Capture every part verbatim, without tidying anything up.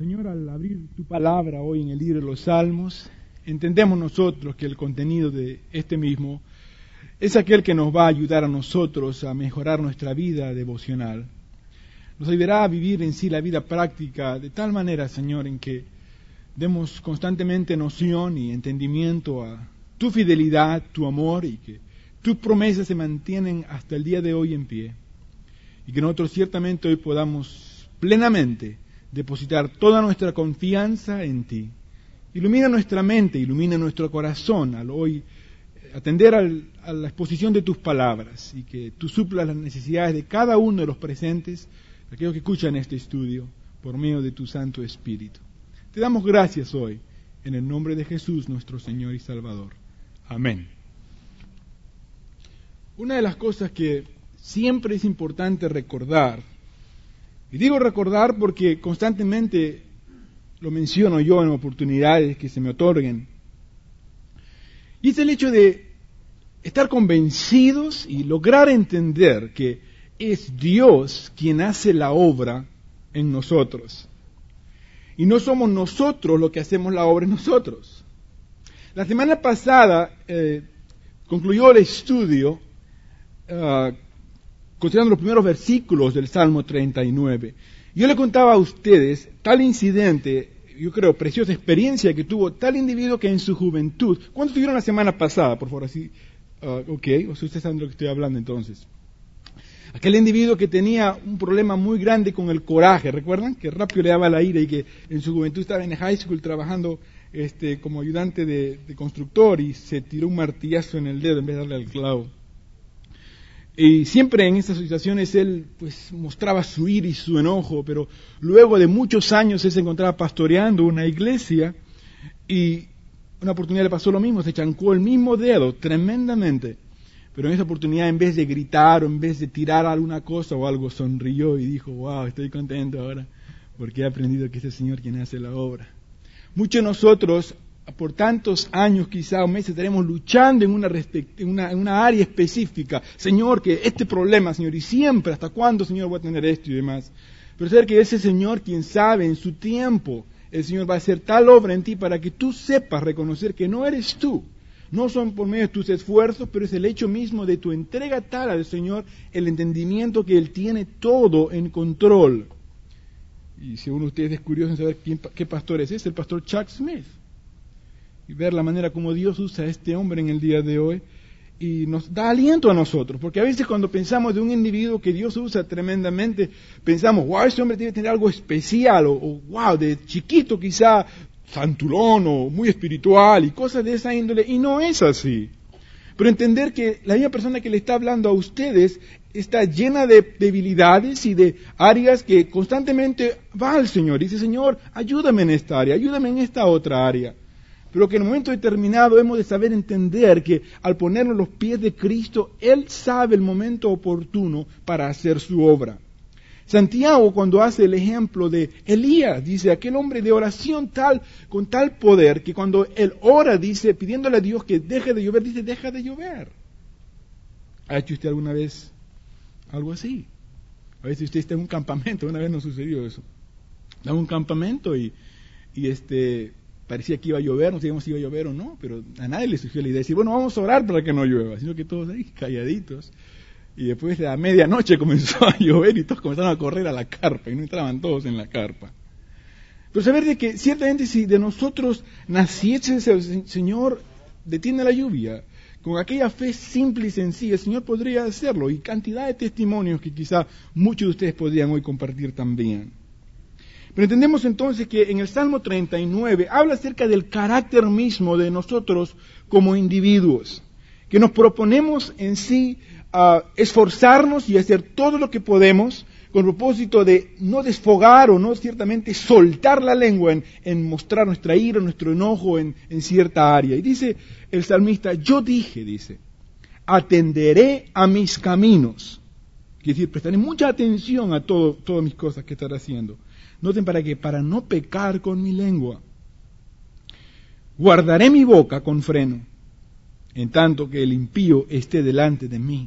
Señor, al abrir tu palabra hoy en el libro de los Salmos, entendemos nosotros que el contenido de este mismo es aquel que nos va a ayudar a nosotros a mejorar nuestra vida devocional. Nos ayudará a vivir en sí la vida práctica de tal manera, Señor, en que demos constantemente noción y entendimiento a tu fidelidad, tu amor, y que tus promesas se mantienen hasta el día de hoy en pie. Y que nosotros ciertamente hoy podamos plenamente depositar toda nuestra confianza en ti. Ilumina nuestra mente, ilumina nuestro corazón al hoy atender al, a la exposición de tus palabras, y que tú suplas las necesidades de cada uno de los presentes, de aquellos que escuchan este estudio, por medio de tu Santo Espíritu. Te damos gracias hoy, en el nombre de Jesús, nuestro Señor y Salvador. Amén. Una de las cosas que siempre es importante recordar, y digo recordar porque constantemente lo menciono yo en oportunidades que se me otorguen, y es el hecho de estar convencidos y lograr entender que es Dios quien hace la obra en nosotros. Y no somos nosotros los que hacemos la obra en nosotros. La semana pasada eh, concluyó el estudio uh, considerando los primeros versículos del Salmo treinta y nueve. Yo le contaba a ustedes tal incidente, yo creo, preciosa experiencia que tuvo tal individuo que en su juventud. ¿Cuántos estuvieron la semana pasada? Por favor, así. Uh, ok, o sea, ustedes saben de lo que estoy hablando entonces. Aquel individuo que tenía un problema muy grande con el coraje, ¿recuerdan? Que rápido le daba la ira y que en su juventud estaba en high school trabajando este, como ayudante de, de constructor y se tiró un martillazo en el dedo en vez de darle al clavo. Y siempre en estas situaciones él pues mostraba su ira y su enojo, pero luego de muchos años él se encontraba pastoreando una iglesia y una oportunidad le pasó lo mismo, se chancó el mismo dedo tremendamente, pero en esa oportunidad en vez de gritar o en vez de tirar alguna cosa o algo, sonrió y dijo, wow, estoy contento ahora porque he aprendido que es el Señor quien hace la obra. Muchos de nosotros por tantos años quizá o meses estaremos luchando en una, respect- en, una, en una área específica. Señor, que este problema, Señor, y siempre, ¿hasta cuándo, Señor, voy a tener esto y demás? Pero saber que ese Señor, quien sabe, en su tiempo, el Señor va a hacer tal obra en ti para que tú sepas reconocer que no eres tú. No son por medio de tus esfuerzos, pero es el hecho mismo de tu entrega tal al Señor, el entendimiento que Él tiene todo en control. Y si uno de ustedes es curioso en saber quién, qué pastor es, es el pastor Chuck Smith. Y ver la manera como Dios usa a este hombre en el día de hoy y nos da aliento a nosotros, porque a veces cuando pensamos de un individuo que Dios usa tremendamente, pensamos, wow, este hombre debe tener algo especial, o, o wow, de chiquito quizá santulón o muy espiritual y cosas de esa índole, y no es así. Pero entender que la misma persona que le está hablando a ustedes está llena de debilidades y de áreas que constantemente va al Señor y dice, Señor, ayúdame en esta área, ayúdame en esta otra área. Pero que en un momento determinado hemos de saber entender que al ponernos los pies de Cristo, Él sabe el momento oportuno para hacer su obra. Santiago, cuando hace el ejemplo de Elías, dice, aquel hombre de oración tal, con tal poder, que cuando él ora, dice, pidiéndole a Dios que deje de llover, dice, deja de llover. ¿Ha hecho usted alguna vez algo así? A veces usted está en un campamento, una vez nos sucedió eso. Está en un campamento y, y este... parecía que iba a llover, no sabíamos si iba a llover o no, pero a nadie le surgió la idea de decir, bueno, vamos a orar para que no llueva, sino que todos ahí calladitos. Y después de la medianoche comenzó a llover y todos comenzaron a correr a la carpa, y no entraban todos en la carpa. Pero saber de que ciertamente si de nosotros naciese el Señor, detiene la lluvia, con aquella fe simple y sencilla, el Señor podría hacerlo, y cantidad de testimonios que quizá muchos de ustedes podrían hoy compartir también. Pero entendemos entonces que en el Salmo treinta y nueve habla acerca del carácter mismo de nosotros como individuos, que nos proponemos en sí uh, esforzarnos y hacer todo lo que podemos con el propósito de no desfogar o no ciertamente soltar la lengua en, en mostrar nuestra ira, nuestro enojo en, en cierta área. Y dice el salmista, yo dije, dice, atenderé a mis caminos. Quiere decir, prestaré mucha atención a todo, todas mis cosas que estaré haciendo. Noten para qué, para no pecar con mi lengua. Guardaré mi boca con freno, en tanto que el impío esté delante de mí.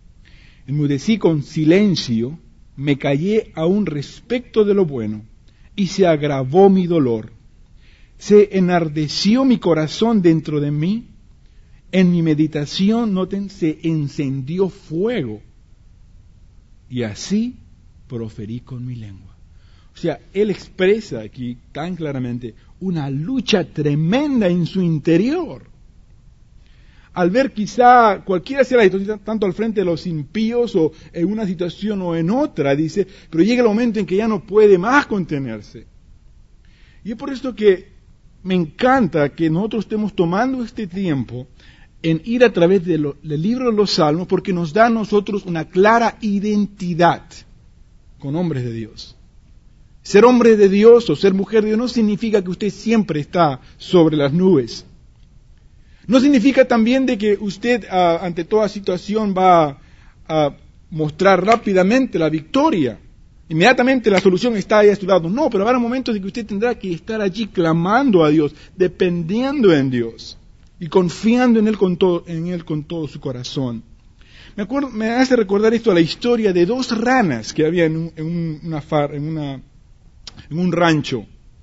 Enmudecí con silencio, me callé aún respecto de lo bueno, y se agravó mi dolor. Se enardeció mi corazón dentro de mí. En mi meditación, noten, se encendió fuego. Y así proferí con mi lengua. O sea, él expresa aquí tan claramente una lucha tremenda en su interior. Al ver quizá cualquiera sea la situación, tanto al frente de los impíos o en una situación o en otra, dice, pero llega el momento en que ya no puede más contenerse. Y es por esto que me encanta que nosotros estemos tomando este tiempo en ir a través de lo, del libro de los Salmos, porque nos da a nosotros una clara identidad con hombres de Dios. Ser hombre de Dios o ser mujer de Dios no significa que usted siempre está sobre las nubes. No significa también de que usted uh, ante toda situación va a mostrar rápidamente la victoria. Inmediatamente la solución está ahí a su lado. No, pero habrá momentos en que usted tendrá que estar allí clamando a Dios, dependiendo en Dios y confiando en Él con todo, en Él con todo su corazón. Me, acuerdo, me hace recordar esto a la historia de dos ranas que había en un, en un, una far, en, una, en un rancho.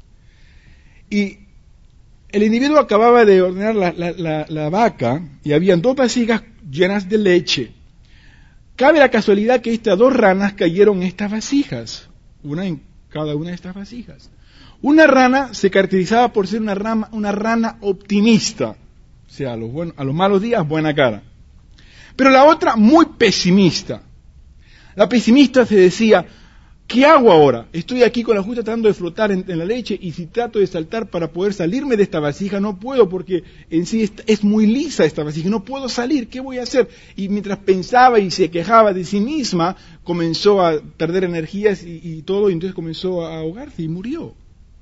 Y el individuo acababa de ordenar la, la, la, la vaca y habían dos vasijas llenas de leche. Cabe la casualidad que estas dos ranas cayeron en estas vasijas, una en cada una de estas vasijas. Una rana se caracterizaba por ser una, rama, una rana optimista, o sea, a los, bueno, a los malos días, buena cara. Pero la otra, muy pesimista. La pesimista se decía, ¿qué hago ahora? Estoy aquí con la justa tratando de flotar en, en la leche y si trato de saltar para poder salirme de esta vasija no puedo porque en sí es, es muy lisa esta vasija, no puedo salir, ¿qué voy a hacer? Y mientras pensaba y se quejaba de sí misma, comenzó a perder energías y, y todo, y entonces comenzó a ahogarse y murió.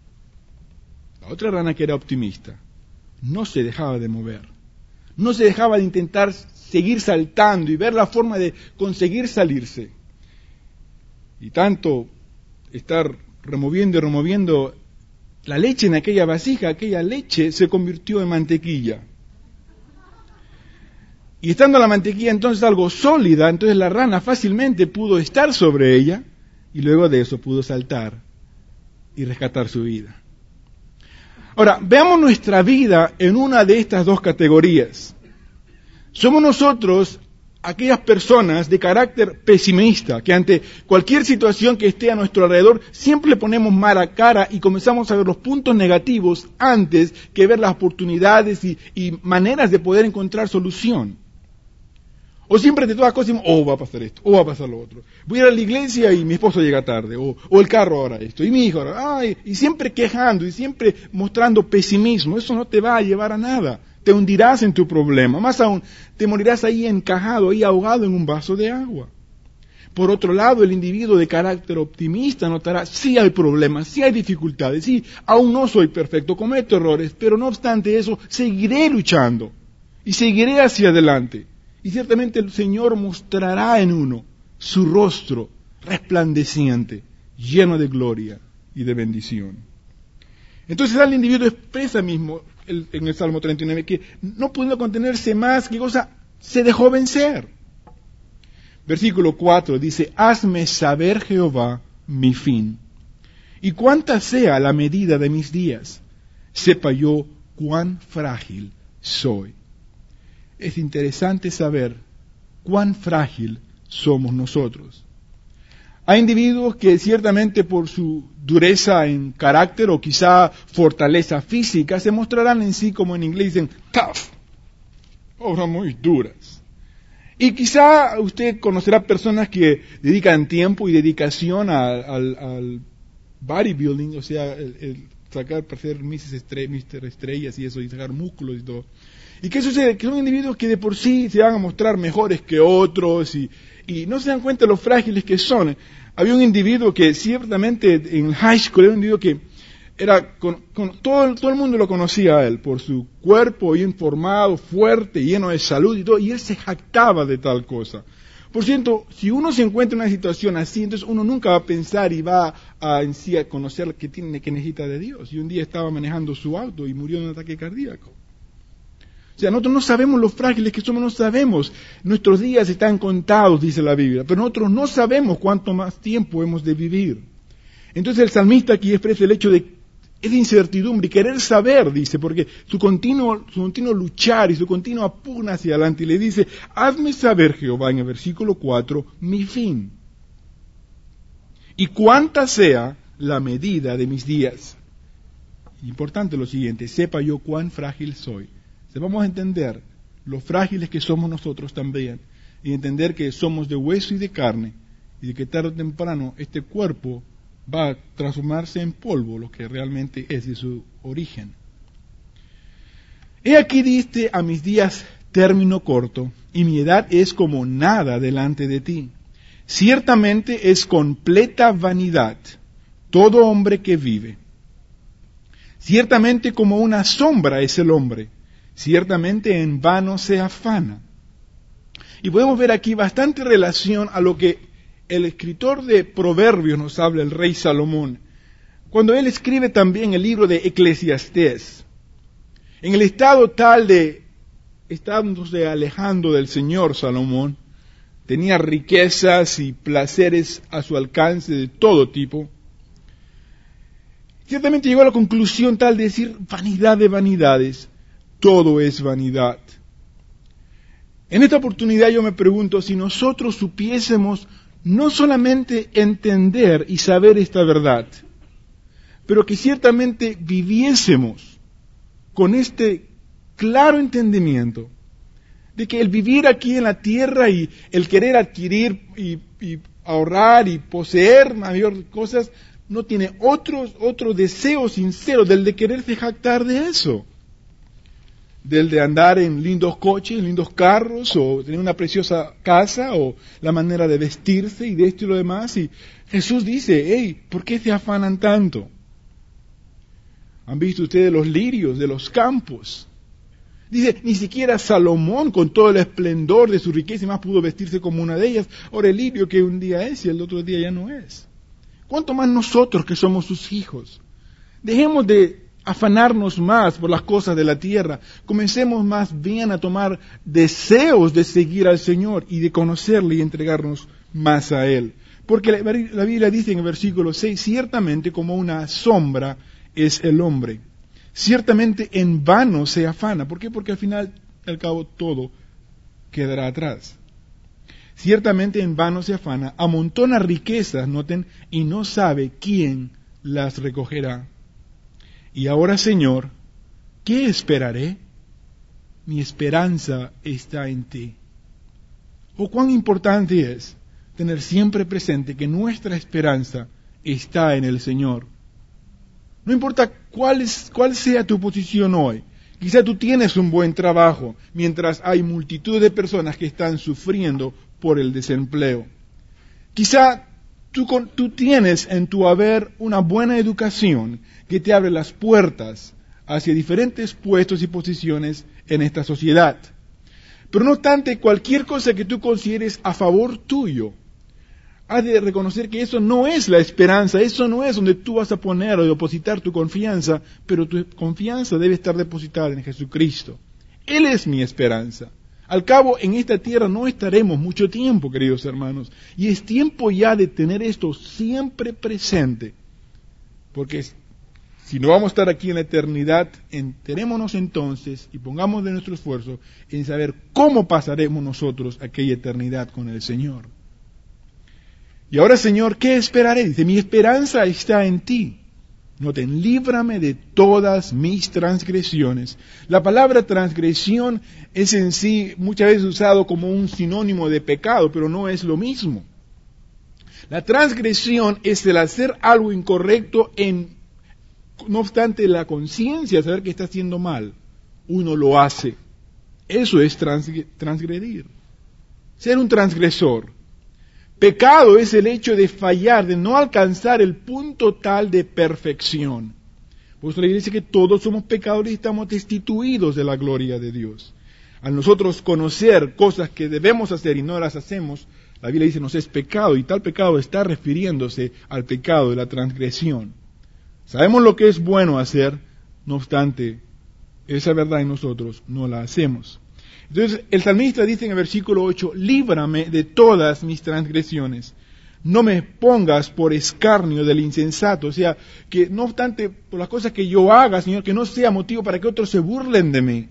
La otra rana que era optimista, no se dejaba de mover, no se dejaba de intentar seguir saltando y ver la forma de conseguir salirse. Y tanto estar removiendo y removiendo la leche en aquella vasija, aquella leche se convirtió en mantequilla. Y estando la mantequilla entonces algo sólida, entonces la rana fácilmente pudo estar sobre ella y luego de eso pudo saltar y rescatar su vida. Ahora, veamos nuestra vida en una de estas dos categorías. Somos nosotros aquellas personas de carácter pesimista, que ante cualquier situación que esté a nuestro alrededor, siempre le ponemos mala cara y comenzamos a ver los puntos negativos antes que ver las oportunidades y, y maneras de poder encontrar solución. O siempre de todas cosas decimos, oh, va a pasar esto, o va a pasar lo otro. Voy a ir a la iglesia y mi esposo llega tarde, o, o el carro ahora esto, y mi hijo ahora, ay, y siempre quejando, y siempre mostrando pesimismo. Eso no te va a llevar a nada. Te hundirás en tu problema. Más aún, te morirás ahí encajado, ahí ahogado en un vaso de agua. Por otro lado, el individuo de carácter optimista notará, sí hay problemas, sí hay dificultades, sí, aún no soy perfecto, cometo errores, pero no obstante eso, seguiré luchando y seguiré hacia adelante. Y ciertamente el Señor mostrará en uno su rostro resplandeciente, lleno de gloria y de bendición. Entonces el individuo expresa mismo el, en el Salmo treinta y nueve que no pudiendo contenerse más, ¿qué cosa? Se dejó vencer. Versículo cuatro dice, hazme saber, Jehová, mi fin, y cuánta sea la medida de mis días, sepa yo cuán frágil soy. Es interesante saber cuán frágil somos nosotros. Hay individuos que ciertamente por su dureza en carácter o quizá fortaleza física se mostrarán en sí, como en inglés dicen, tough, obras muy duras. Y quizá usted conocerá personas que dedican tiempo y dedicación al, al, al bodybuilding, o sea, el, el sacar para ser mister Estrellas y eso, y sacar músculos y todo. ¿Y qué sucede? Que son individuos que de por sí se van a mostrar mejores que otros y, y no se dan cuenta de lo frágiles que son. Había un individuo que ciertamente en high school era un individuo que era con, con, todo, todo el mundo lo conocía a él por su cuerpo bien formado, fuerte, lleno de salud y todo, y él se jactaba de tal cosa. Por cierto, si uno se encuentra en una situación así, entonces uno nunca va a pensar y va a en sí a conocer que tiene que necesita de Dios. Y un día estaba manejando su auto y murió de un ataque cardíaco. O sea, nosotros no sabemos lo frágiles que somos, no sabemos. Nuestros días están contados, dice la Biblia, pero nosotros no sabemos cuánto más tiempo hemos de vivir. Entonces el salmista aquí expresa el hecho de esa incertidumbre y querer saber, dice, porque su continuo, su continuo luchar y su continua pugna hacia adelante, y le dice, hazme saber, Jehová, en el versículo cuatro, mi fin, y cuánta sea la medida de mis días. Importante lo siguiente, sepa yo cuán frágil soy. Vamos a entender lo frágiles que somos nosotros también, y entender que somos de hueso y de carne, y de que tarde o temprano este cuerpo va a transformarse en polvo, lo que realmente es de su origen. He aquí diste a mis días término corto, y mi edad es como nada delante de ti. Ciertamente es completa vanidad todo hombre que vive. Ciertamente como una sombra es el hombre, ciertamente en vano se afana. Y podemos ver aquí bastante relación a lo que el escritor de Proverbios nos habla, el rey Salomón, cuando él escribe también el libro de Eclesiastés. En el estado tal de, estándose alejando del Señor Salomón, tenía riquezas y placeres a su alcance de todo tipo. Ciertamente llegó a la conclusión tal de decir, vanidad de vanidades, todo es vanidad. En esta oportunidad yo me pregunto, si nosotros supiésemos no solamente entender y saber esta verdad, pero que ciertamente viviésemos con este claro entendimiento de que el vivir aquí en la tierra y el querer adquirir y, y ahorrar y poseer mayor cosas, no tiene otro, otro deseo sincero del de quererse jactar de eso, del de andar en lindos coches, en lindos carros, o tener una preciosa casa, o la manera de vestirse y de esto y lo demás. Y Jesús dice, hey, ¿por qué se afanan tanto? ¿Han visto ustedes los lirios de los campos? Dice, ni siquiera Salomón, con todo el esplendor de su riqueza y más, pudo vestirse como una de ellas. Ahora el lirio que un día es y el otro día ya no es. ¿Cuánto más nosotros que somos sus hijos? Dejemos de afanarnos más por las cosas de la tierra. Comencemos más bien a tomar deseos de seguir al Señor y de conocerle y entregarnos más a Él. Porque la, la Biblia dice en el versículo seis, ciertamente como una sombra es el hombre. Ciertamente en vano se afana. ¿Por qué? Porque al final, al cabo, todo quedará atrás. Ciertamente en vano se afana, amontona riquezas, noten, y no sabe quién las recogerá. Y ahora, Señor, ¿qué esperaré? Mi esperanza está en ti. Oh, cuán importante es tener siempre presente que nuestra esperanza está en el Señor. No importa cuál, es, cuál sea tu posición hoy. Quizá tú tienes un buen trabajo, mientras hay multitud de personas que están sufriendo por el desempleo. Quizá tú, tú tienes en tu haber una buena educación que te abre las puertas hacia diferentes puestos y posiciones en esta sociedad. Pero no obstante, cualquier cosa que tú consideres a favor tuyo, has de reconocer que eso no es la esperanza, eso no es donde tú vas a poner o depositar tu confianza, pero tu confianza debe estar depositada en Jesucristo. Él es mi esperanza. Al cabo, en esta tierra no estaremos mucho tiempo, queridos hermanos, y es tiempo ya de tener esto siempre presente, porque si no vamos a estar aquí en la eternidad, enterémonos entonces y pongamos de nuestro esfuerzo en saber cómo pasaremos nosotros aquella eternidad con el Señor. Y ahora, Señor, ¿qué esperaré? Dice, mi esperanza está en ti. Noten, líbrame de todas mis transgresiones. La palabra transgresión es en sí muchas veces usado como un sinónimo de pecado, pero no es lo mismo. La transgresión es el hacer algo incorrecto en, no obstante la conciencia, saber que está haciendo mal, uno lo hace. Eso es transgredir. Ser un transgresor. Pecado es el hecho de fallar, de no alcanzar el punto tal de perfección. Por eso la Iglesia dice que todos somos pecadores y estamos destituidos de la gloria de Dios. Al nosotros conocer cosas que debemos hacer y no las hacemos, la Biblia dice nos es pecado, y tal pecado está refiriéndose al pecado de la transgresión. Sabemos lo que es bueno hacer, no obstante, esa verdad en nosotros no la hacemos. Entonces, el salmista dice en el versículo ocho, líbrame de todas mis transgresiones. no me pongas por escarnio del insensato. O sea, que no obstante por las cosas que yo haga, Señor, que no sea motivo para que otros se burlen de mí.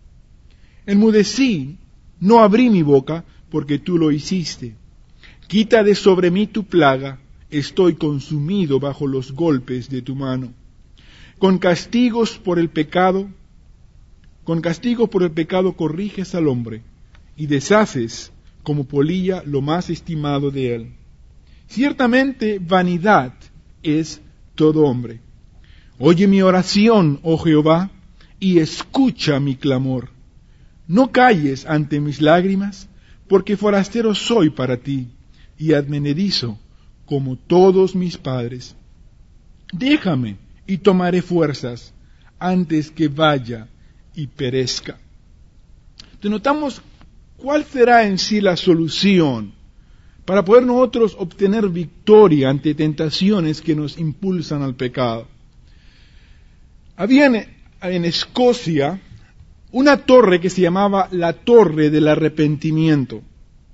Enmudecí, no abrí mi boca, porque tú lo hiciste. Quita de sobre mí tu plaga, estoy consumido bajo los golpes de tu mano. Con castigos por el pecado, con castigos por el pecado corriges al hombre, y deshaces como polilla lo más estimado de él. Ciertamente vanidad es todo hombre. Oye mi oración, oh Jehová, y escucha mi clamor. No calles ante mis lágrimas, porque forastero soy para ti, y advenedizo como todos mis padres. Déjame y tomaré fuerzas antes que vaya y perezca. Entonces notamos cuál será en sí la solución para poder nosotros obtener victoria ante tentaciones que nos impulsan al pecado. Había en, en Escocia una torre que se llamaba la Torre del Arrepentimiento.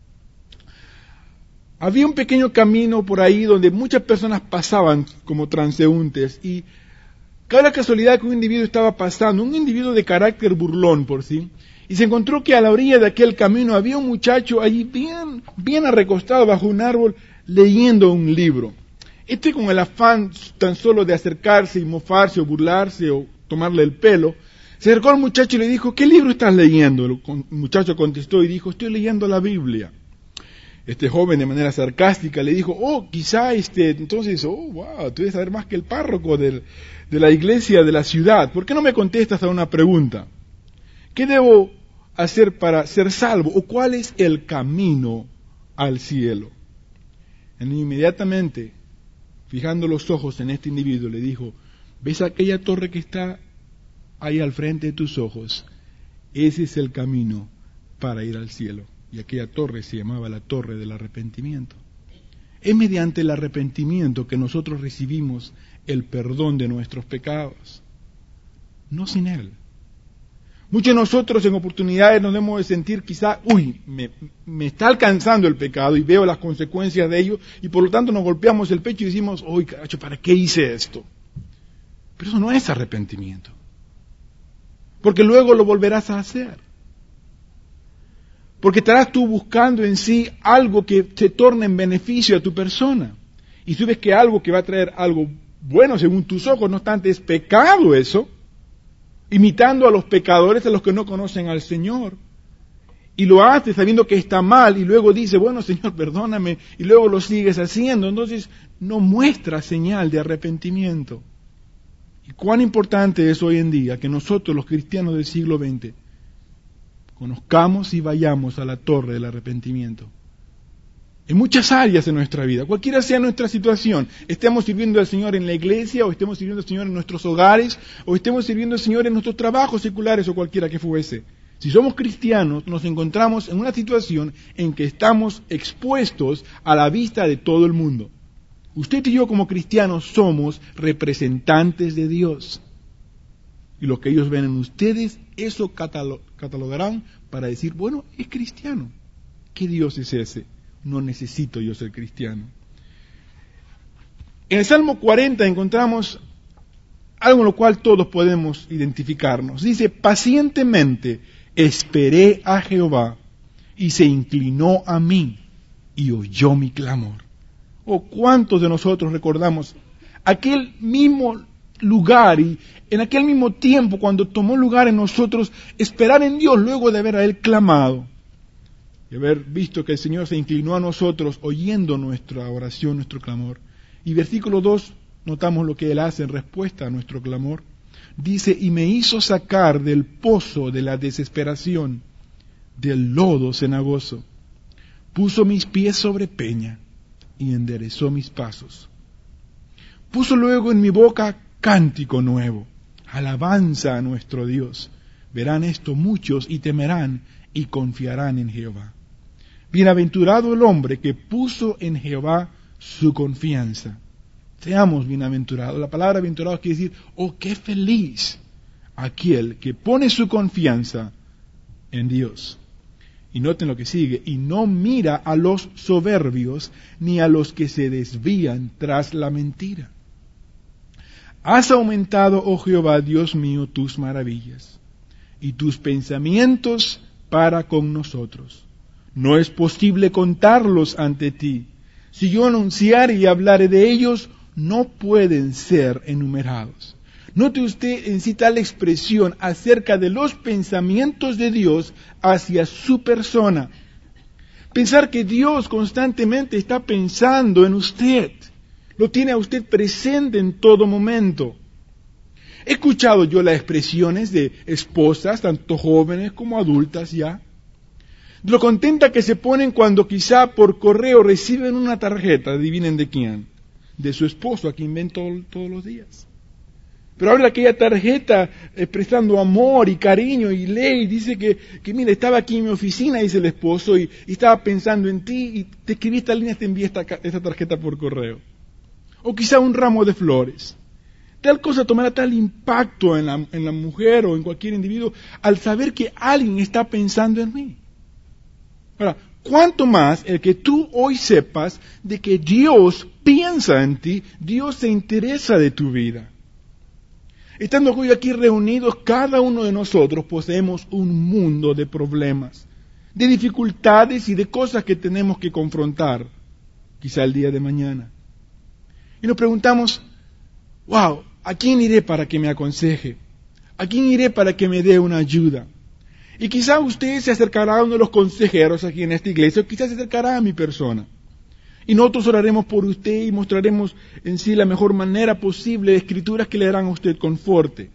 Había un pequeño camino por ahí donde muchas personas pasaban como transeúntes y cada casualidad que un individuo estaba pasando, un individuo de carácter burlón por sí, y se encontró que a la orilla de aquel camino había un muchacho allí bien, bien recostado bajo un árbol leyendo un libro. Este con el afán tan solo de acercarse y mofarse o burlarse o tomarle el pelo, se acercó al muchacho y le dijo, ¿qué libro estás leyendo? El muchacho contestó y dijo, estoy leyendo la Biblia. Este joven de manera sarcástica le dijo, oh, quizá este, entonces, oh, wow, tú debes saber más que el párroco del, de la iglesia de la ciudad. ¿Por qué no me contestas a una pregunta? ¿Qué debo hacer para ser salvo? ¿O cuál es el camino al cielo? Y inmediatamente, fijando los ojos en este individuo, le dijo, ¿ves aquella torre que está ahí al frente de tus ojos? Ese es el camino para ir al cielo. Y aquella torre se llamaba la Torre del Arrepentimiento. Es mediante el arrepentimiento que nosotros recibimos el perdón de nuestros pecados, no sin él. Muchos de nosotros en oportunidades nos debemos de sentir quizá, uy, me, me está alcanzando el pecado y veo las consecuencias de ello y por lo tanto nos golpeamos el pecho y decimos, uy, caracho, ¿para qué hice esto? Pero eso no es arrepentimiento, porque luego lo volverás a hacer. Porque estarás tú buscando en sí algo que te torne en beneficio a tu persona. Y tú ves que algo que va a traer algo bueno según tus ojos, no obstante es pecado eso, imitando a los pecadores, a los que no conocen al Señor. Y lo haces sabiendo que está mal y luego dice, bueno Señor, perdóname, y luego lo sigues haciendo. Entonces no muestra señal de arrepentimiento. Y cuán importante es hoy en día que nosotros los cristianos del siglo veinte conozcamos y vayamos a la torre del arrepentimiento. En muchas áreas de nuestra vida, cualquiera sea nuestra situación, estemos sirviendo al Señor en la iglesia, o estemos sirviendo al Señor en nuestros hogares, o estemos sirviendo al Señor en nuestros trabajos seculares o cualquiera que fuese. Si somos cristianos, nos encontramos en una situación en que estamos expuestos a la vista de todo el mundo. Usted y yo como cristianos somos representantes de Dios. Y lo que ellos ven en ustedes, eso catalo- catalogarán para decir, bueno, es cristiano. ¿Qué Dios es ese? No necesito yo ser cristiano. En el Salmo cuarenta encontramos algo en lo cual todos podemos identificarnos. Dice, pacientemente esperé a Jehová y se inclinó a mí y oyó mi clamor. Oh, ¿cuántos de nosotros recordamos aquel mismo lugar y en aquel mismo tiempo cuando tomó lugar en nosotros esperar en Dios luego de haber a Él clamado y haber visto que el Señor se inclinó a nosotros oyendo nuestra oración, nuestro clamor? Y versículo dos, notamos lo que Él hace en respuesta a nuestro clamor. Dice, y me hizo sacar del pozo de la desesperación, del lodo cenagoso. Puso mis pies sobre peña y enderezó mis pasos. Puso luego en mi boca cántico nuevo, alabanza a nuestro Dios. Verán esto muchos y temerán y confiarán en Jehová. Bienaventurado el hombre que puso en Jehová su confianza. Seamos bienaventurados. La palabra bienaventurado quiere decir, oh, qué feliz aquel que pone su confianza en Dios. Y noten lo que sigue, y no mira a los soberbios ni a los que se desvían tras la mentira. Has aumentado, oh Jehová, Dios mío, tus maravillas y tus pensamientos para con nosotros. No es posible contarlos ante ti. Si yo anunciare y hablare de ellos, no pueden ser enumerados. Note usted en sí tal expresión acerca de los pensamientos de Dios hacia su persona. Pensar que Dios constantemente está pensando en usted. Lo tiene a usted presente en todo momento. He escuchado yo las expresiones de esposas, tanto jóvenes como adultas ya, de lo contenta que se ponen cuando quizá por correo reciben una tarjeta, adivinen de quién, de su esposo, a quien ven todo, todos los días. Pero abre aquella tarjeta expresando amor y cariño y lee y dice que, que mira, estaba aquí en mi oficina, dice el esposo, y, y estaba pensando en ti y te escribí esta línea, te envié esta, esta tarjeta por correo. O quizá un ramo de flores. Tal cosa tomará tal impacto en la, en la mujer o en cualquier individuo al saber que alguien está pensando en mí. Ahora, cuánto más el que tú hoy sepas de que Dios piensa en ti, Dios se interesa de tu vida. Estando hoy aquí reunidos, cada uno de nosotros poseemos un mundo de problemas, de dificultades y de cosas que tenemos que confrontar, quizá el día de mañana. Y nos preguntamos, wow, ¿a quién iré para que me aconseje? ¿A quién iré para que me dé una ayuda? Y quizá usted se acercará a uno de los consejeros aquí en esta iglesia, o quizá se acercará a mi persona. Y nosotros oraremos por usted y mostraremos en sí la mejor manera posible de escrituras que le darán a usted conforte.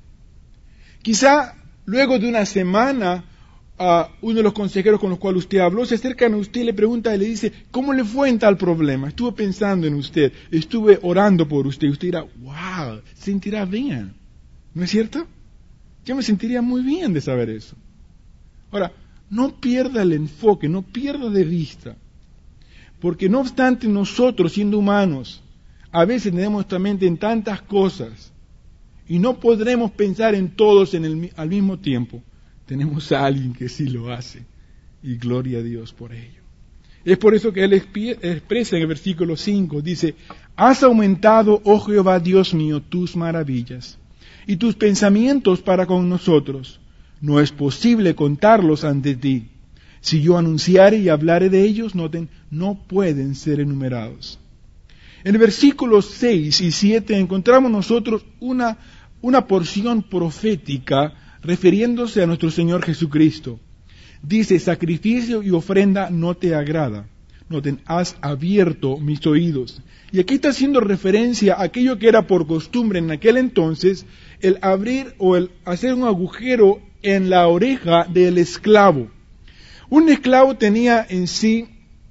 Quizá luego de una semana, uh, uno de los consejeros con los cuales usted habló se acercan a usted y le pregunta y le dice, ¿cómo le fue en tal problema? Estuve pensando en usted, estuve orando por usted. Y usted dirá, wow, se sentirá bien. ¿No es cierto? Yo me sentiría muy bien de saber eso. Ahora, no pierda el enfoque, no pierda de vista. Porque no obstante nosotros, siendo humanos, a veces tenemos nuestra mente en tantas cosas y no podremos pensar en todos en el, al mismo tiempo. Tenemos a alguien que sí lo hace y gloria a Dios por ello. Es por eso que Él expresa en el versículo cinco, dice, has aumentado, oh Jehová Dios mío, tus maravillas y tus pensamientos para con nosotros. No es posible contarlos ante ti. Si yo anunciare y hablare de ellos, noten, no pueden ser enumerados. En el versículos seis y siete encontramos nosotros una, una porción profética refiriéndose a nuestro Señor Jesucristo. Dice, sacrificio y ofrenda no te agrada. Noten, has abierto mis oídos. Y aquí está haciendo referencia a aquello que era por costumbre en aquel entonces, el abrir o el hacer un agujero en la oreja del esclavo. Un esclavo tenía en sí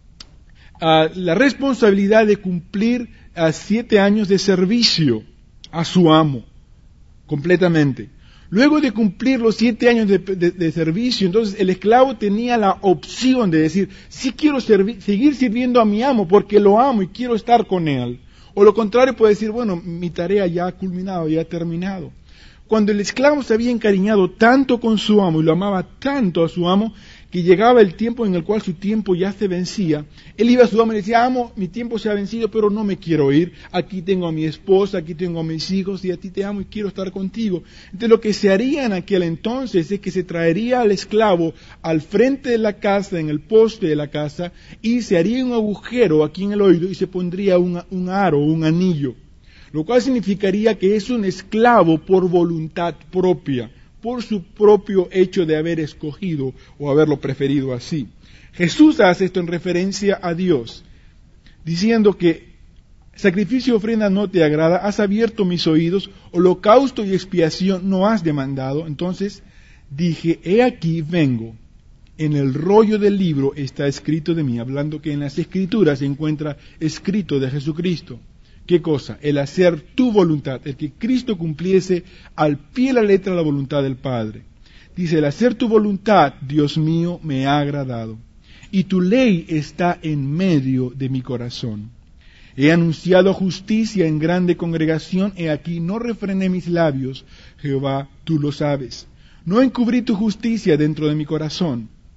uh, la responsabilidad de cumplir uh, siete años de servicio a su amo, completamente. Luego de cumplir los siete años de, de, de servicio, entonces el esclavo tenía la opción de decir, sí quiero servi- seguir sirviendo a mi amo porque lo amo y quiero estar con él. O lo contrario puede decir, bueno, mi tarea ya ha culminado, ya ha terminado. Cuando el esclavo se había encariñado tanto con su amo y lo amaba tanto a su amo, que llegaba el tiempo en el cual su tiempo ya se vencía, él iba a su amo y le decía, amo, mi tiempo se ha vencido, pero no me quiero ir, aquí tengo a mi esposa, aquí tengo a mis hijos, y a ti te amo y quiero estar contigo. Entonces lo que se haría en aquel entonces es que se traería al esclavo al frente de la casa, en el poste de la casa, y se haría un agujero aquí en el oído y se pondría un, un aro, un anillo, lo cual significaría que es un esclavo por voluntad propia, por su propio hecho de haber escogido o haberlo preferido así. Jesús hace esto en referencia a Dios, diciendo que sacrificio y ofrenda no te agrada, has abierto mis oídos, holocausto y expiación no has demandado. Entonces dije, he aquí vengo, en el rollo del libro está escrito de mí, hablando que en las Escrituras se encuentra escrito de Jesucristo. ¿Qué cosa? El hacer tu voluntad, el que Cristo cumpliese al pie de la letra la voluntad del Padre. Dice, el hacer tu voluntad, Dios mío, me ha agradado, y tu ley está en medio de mi corazón. He anunciado justicia en grande congregación, he aquí, no refrené mis labios, Jehová, tú lo sabes. No encubrí tu justicia dentro de mi corazón.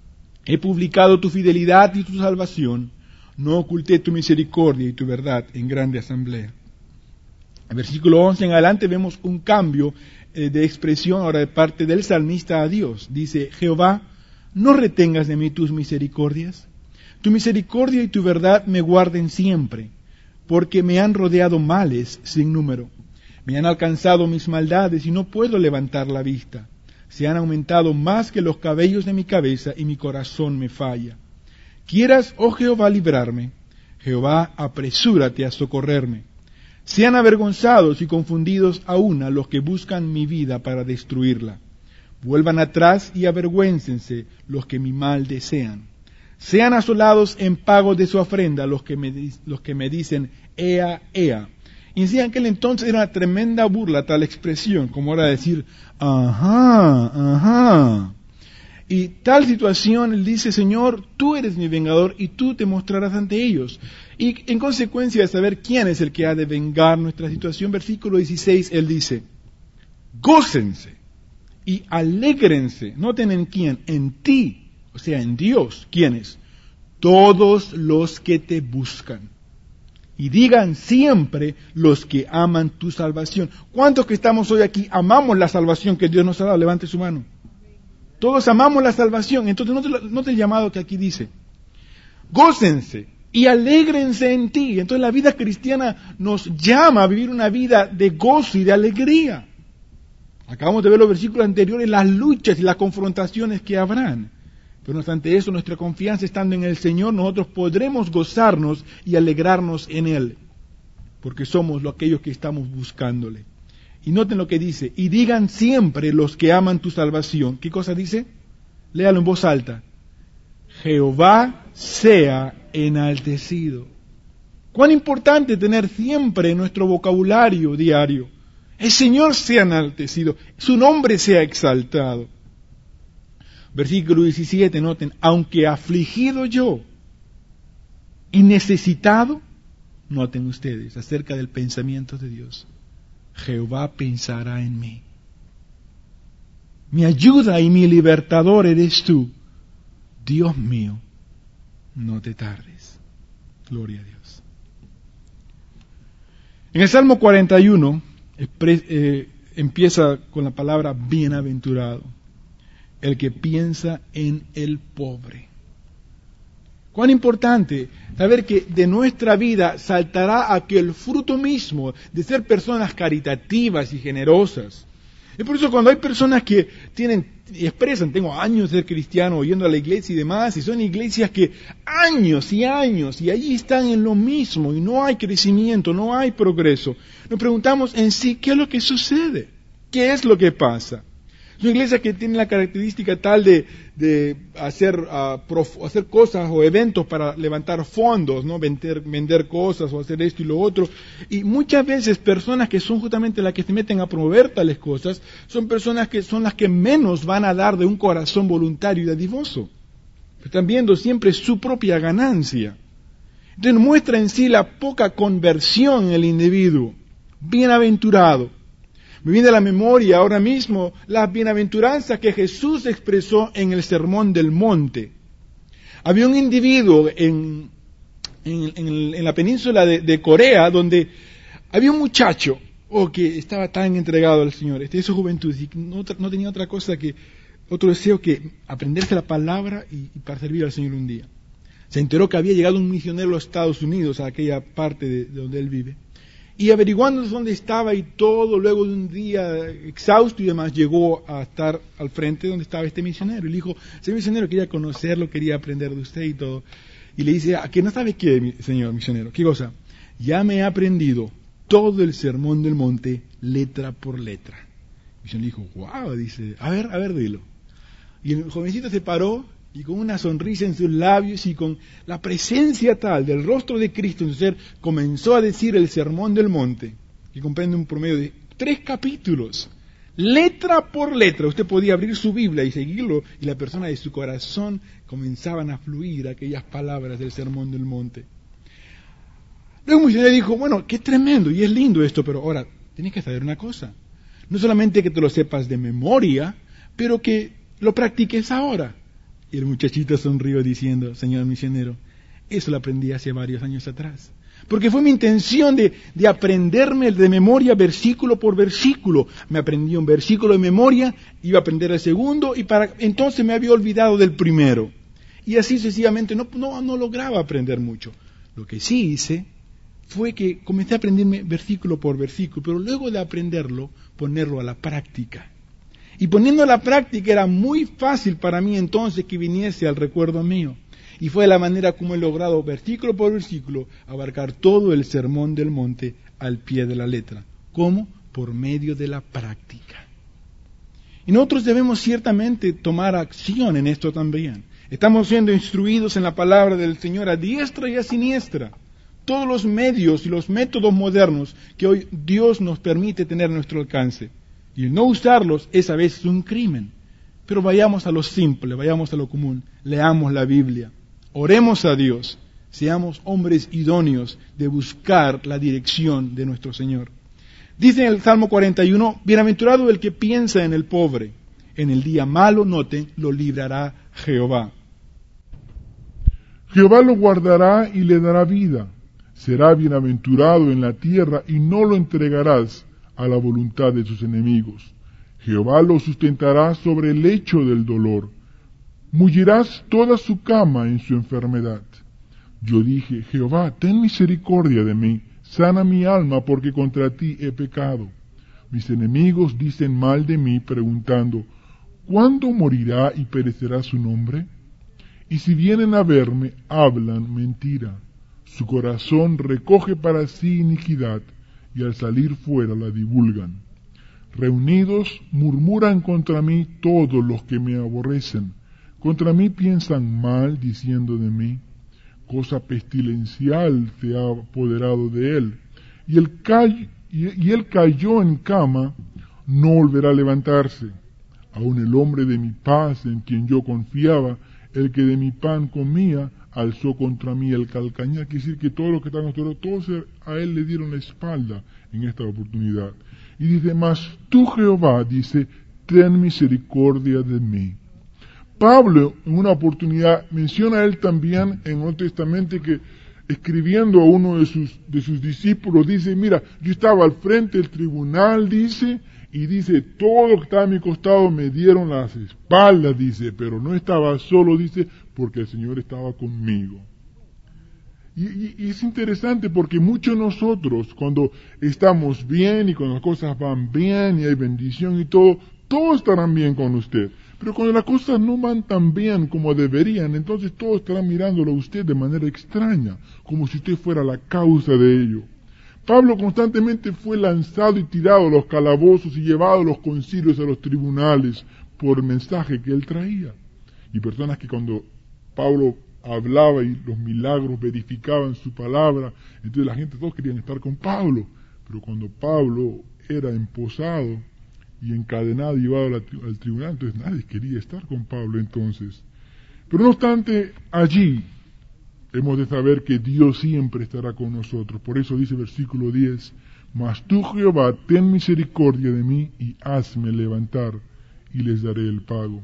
He publicado tu fidelidad y tu salvación, no oculté tu misericordia y tu verdad en grande asamblea. En versículo once en adelante vemos un cambio eh, de expresión ahora de parte del salmista a Dios. Dice, Jehová, no retengas de mí tus misericordias. Tu misericordia y tu verdad me guarden siempre, porque me han rodeado males sin número. Me han alcanzado mis maldades y no puedo levantar la vista. Se han aumentado más que los cabellos de mi cabeza y mi corazón me falla. Quieras, oh Jehová, librarme. Jehová, apresúrate a socorrerme. Sean avergonzados y confundidos a una los que buscan mi vida para destruirla. Vuelvan atrás y avergüéncense los que mi mal desean. Sean asolados en pago de su ofrenda los que me, los que me dicen, ea, ea. Y en sí, en aquel entonces era una tremenda burla tal expresión, como ahora decir, ajá, ajá. Y tal situación, él dice, Señor, tú eres mi vengador y tú te mostrarás ante ellos. Y en consecuencia de saber quién es el que ha de vengar nuestra situación, versículo dieciséis, él dice, gócense y alégrense, noten en quién, en ti, o sea, en Dios, ¿quiénes? Todos los que te buscan. Y digan siempre los que aman tu salvación. ¿Cuántos que estamos hoy aquí amamos la salvación que Dios nos ha dado? Levante su mano. Todos amamos la salvación. Entonces, no te el llamado que aquí dice. Gócense y alégrense en ti. Entonces, la vida cristiana nos llama a vivir una vida de gozo y de alegría. Acabamos de ver los versículos anteriores, las luchas y las confrontaciones que habrán. Pero no obstante eso, nuestra confianza estando en el Señor, nosotros podremos gozarnos y alegrarnos en Él, porque somos lo, aquellos que estamos buscándole. Y noten lo que dice, y digan siempre los que aman tu salvación. ¿Qué cosa dice? Léalo en voz alta. Jehová sea enaltecido. Cuán importante tener siempre en nuestro vocabulario diario. El Señor sea enaltecido, su nombre sea exaltado. Versículo diecisiete, noten, aunque afligido yo y necesitado, noten ustedes, acerca del pensamiento de Dios, Jehová pensará en mí. Mi ayuda y mi libertador eres tú. Dios mío, no te tardes. Gloria a Dios. En el Salmo cuarenta y uno eh, empieza con la palabra bienaventurado. El que piensa en el pobre. Cuán importante saber que de nuestra vida saltará aquel fruto mismo de ser personas caritativas y generosas. Es por eso cuando hay personas que tienen y expresan, tengo años de ser cristiano, yendo a la iglesia y demás, y son iglesias que años y años, y allí están en lo mismo, y no hay crecimiento, no hay progreso. Nos preguntamos en sí, ¿qué es lo que sucede? ¿Qué es lo que pasa? Es una iglesia que tiene la característica tal de, de hacer, uh, prof, hacer cosas o eventos para levantar fondos, ¿no? Vender, vender cosas o hacer esto y lo otro. Y muchas veces personas que son justamente las que se meten a promover tales cosas, son personas que son las que menos van a dar de un corazón voluntario y dadivoso. Están viendo siempre su propia ganancia. Entonces muestra en sí la poca conversión en el individuo. Bienaventurado. Me viene a la memoria ahora mismo las bienaventuranzas que Jesús expresó en el Sermón del Monte. Había un individuo en, en, en, en la península de, de Corea donde había un muchacho oh, que estaba tan entregado al Señor, este, de su juventud, y no, no tenía otra cosa que, otro deseo que aprenderse la palabra y, y para servir al Señor un día. Se enteró que había llegado un misionero a los Estados Unidos, a aquella parte de, de donde él vive. Y averiguando dónde estaba y todo, luego de un día exhausto y demás, llegó a estar al frente donde estaba este misionero. Y le dijo, señor misionero, quería conocerlo, quería aprender de usted y todo. Y le dice, ¿a qué no sabe qué, señor misionero? ¿Qué cosa? Ya me he aprendido todo el Sermón del Monte, letra por letra. El misionero dijo, wow, dice, a ver, a ver, dilo. Y el jovencito se paró, y con una sonrisa en sus labios y con la presencia tal del rostro de Cristo en su ser, comenzó a decir el Sermón del Monte, que comprende un promedio de tres capítulos, letra por letra. Usted podía abrir su Biblia y seguirlo, y la persona de su corazón comenzaban a fluir aquellas palabras del Sermón del Monte. Luego un misionero dijo, bueno, qué tremendo, y es lindo esto, pero ahora, tienes que saber una cosa, no solamente que te lo sepas de memoria, pero que lo practiques ahora. Y el muchachito sonrió diciendo, señor misionero, eso lo aprendí hace varios años atrás. Porque fue mi intención de, de aprenderme de memoria versículo por versículo. Me aprendí un versículo de memoria, iba a aprender el segundo y para entonces me había olvidado del primero. Y así sucesivamente no, no, no lograba aprender mucho. Lo que sí hice fue que comencé a aprenderme versículo por versículo, pero luego de aprenderlo, ponerlo a la práctica. Y poniendo a la práctica era muy fácil para mí entonces que viniese al recuerdo mío. Y fue la manera como he logrado, versículo por versículo, abarcar todo el sermón del monte al pie de la letra. ¿Cómo? Por medio de la práctica. Y nosotros debemos ciertamente tomar acción en esto también. Estamos siendo instruidos en la palabra del Señor a diestra y a siniestra. Todos los medios y los métodos modernos que hoy Dios nos permite tener a nuestro alcance. Y el no usarlos es a veces un crimen. Pero vayamos a lo simple, vayamos a lo común. Leamos la Biblia. Oremos a Dios, seamos hombres idóneos de buscar la dirección de nuestro Señor. Dice en el Salmo cuarenta y uno, bienaventurado el que piensa en el pobre, en el día malo, noten, lo librará Jehová. Jehová lo guardará y le dará vida. Será bienaventurado en la tierra y no lo entregarás a la voluntad de sus enemigos. Jehová lo sustentará sobre el lecho del dolor. Mullirás toda su cama en su enfermedad. Yo dije, Jehová, ten misericordia de mí, sana mi alma, porque contra ti he pecado. Mis enemigos dicen mal de mí, preguntando, ¿cuándo morirá y perecerá su nombre? Y si vienen a verme, hablan mentira. Su corazón recoge para sí iniquidad, y al salir fuera la divulgan. Reunidos murmuran contra mí todos los que me aborrecen. Contra mí piensan mal, diciendo de mí, cosa pestilencial se ha apoderado de él. Y él, cay, y, y él cayó en cama, no volverá a levantarse. Aun el hombre de mi paz, en quien yo confiaba, el que de mi pan comía, alzó contra mí el calcañar. Quiere decir que todos los que están nosotros, todos a él le dieron la espalda en esta oportunidad. Y dice, mas tú, Jehová, dice, ten misericordia de mí. Pablo, en una oportunidad, menciona a él también en el Nuevo Testamento que, escribiendo a uno de sus, de sus discípulos, dice, mira, yo estaba al frente del tribunal, dice, y dice, todo lo que estaba a mi costado me dieron las espaldas, dice, pero no estaba solo, dice, porque el Señor estaba conmigo. Y, y, y es interesante porque muchos de nosotros, cuando estamos bien y cuando las cosas van bien y hay bendición y todo, todos estarán bien con usted. Pero cuando las cosas no van tan bien como deberían, entonces todos estarán mirándolo a usted de manera extraña, como si usted fuera la causa de ello. Pablo constantemente fue lanzado y tirado a los calabozos y llevado a los concilios, a los tribunales, por el mensaje que él traía. Y personas que cuando Pablo hablaba y los milagros verificaban su palabra, entonces la gente, todos querían estar con Pablo. Pero cuando Pablo era emposado y encadenado y llevado al, al tribunal, entonces nadie quería estar con Pablo entonces. Pero no obstante, allí hemos de saber que Dios siempre estará con nosotros. Por eso dice versículo diez, mas tú, Jehová, ten misericordia de mí y hazme levantar, y les daré el pago.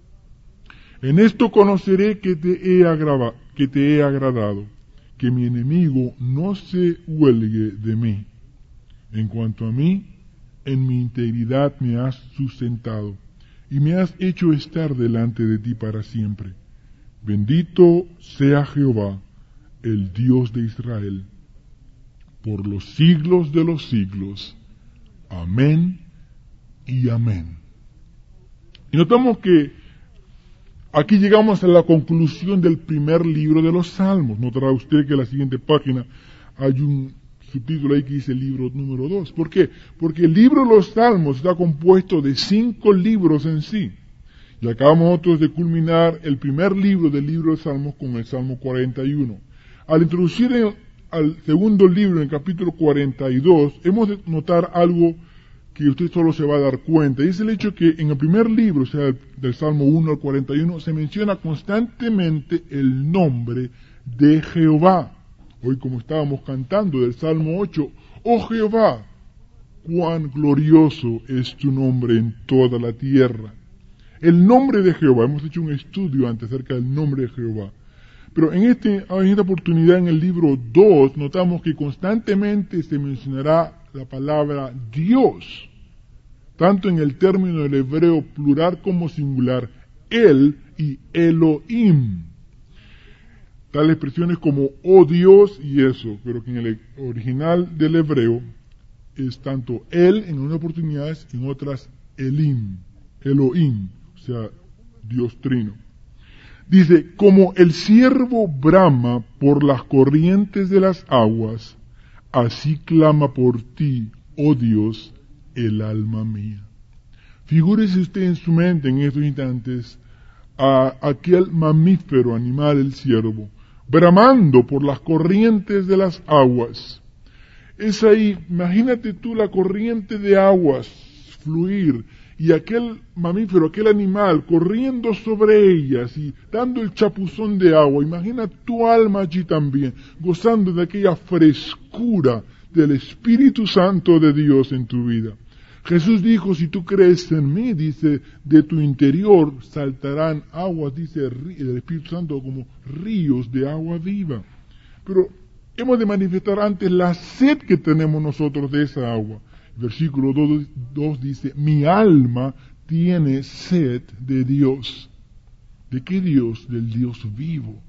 En esto conoceré que te he, agrava, que te he agradado, que mi enemigo no se huelgue de mí. En cuanto a mí, en mi integridad me has sustentado, y me has hecho estar delante de ti para siempre. Bendito sea Jehová, el Dios de Israel, por los siglos de los siglos. Amén y amén. Y notamos que aquí llegamos a la conclusión del primer libro de los Salmos. Notará usted que en la siguiente página hay un subtítulo ahí que dice libro número dos. ¿Por qué? Porque el libro de los Salmos está compuesto de cinco libros en sí. Y acabamos nosotros de culminar el primer libro del libro de Salmos con el Salmo cuarenta y uno. Al introducir en, al segundo libro, en el capítulo cuarenta y dos, hemos de notar algo que usted solo se va a dar cuenta. Y es el hecho que en el primer libro, o sea, del Salmo uno al cuarenta y uno, se menciona constantemente el nombre de Jehová. Hoy, como estábamos cantando del Salmo ocho, oh Jehová, cuán glorioso es tu nombre en toda la tierra. El nombre de Jehová, hemos hecho un estudio antes acerca del nombre de Jehová. Pero en, este, en esta oportunidad, en el libro dos, notamos que constantemente se mencionará la palabra Dios, tanto en el término del hebreo plural como singular, El y Elohim. Tales expresiones como oh Dios y eso, pero que en el original del hebreo es tanto El en unas oportunidades y en otras Elim, Elohim, o sea, Dios trino. Dice, como el ciervo brama por las corrientes de las aguas, así clama por ti, oh Dios, el alma mía. Figúrese usted en su mente en estos instantes a aquel mamífero animal, el ciervo, bramando por las corrientes de las aguas. Es ahí, imagínate tú la corriente de aguas fluir, y aquel mamífero, aquel animal, corriendo sobre ellas y dando el chapuzón de agua. Imagina tu alma allí también, gozando de aquella frescura del Espíritu Santo de Dios en tu vida. Jesús dijo, si tú crees en mí, dice, de tu interior saltarán aguas, dice el Espíritu Santo, como ríos de agua viva. Pero hemos de manifestar antes la sed que tenemos nosotros de esa agua. Versículo dos dice, mi alma tiene sed de Dios. ¿De qué Dios? Del Dios vivo.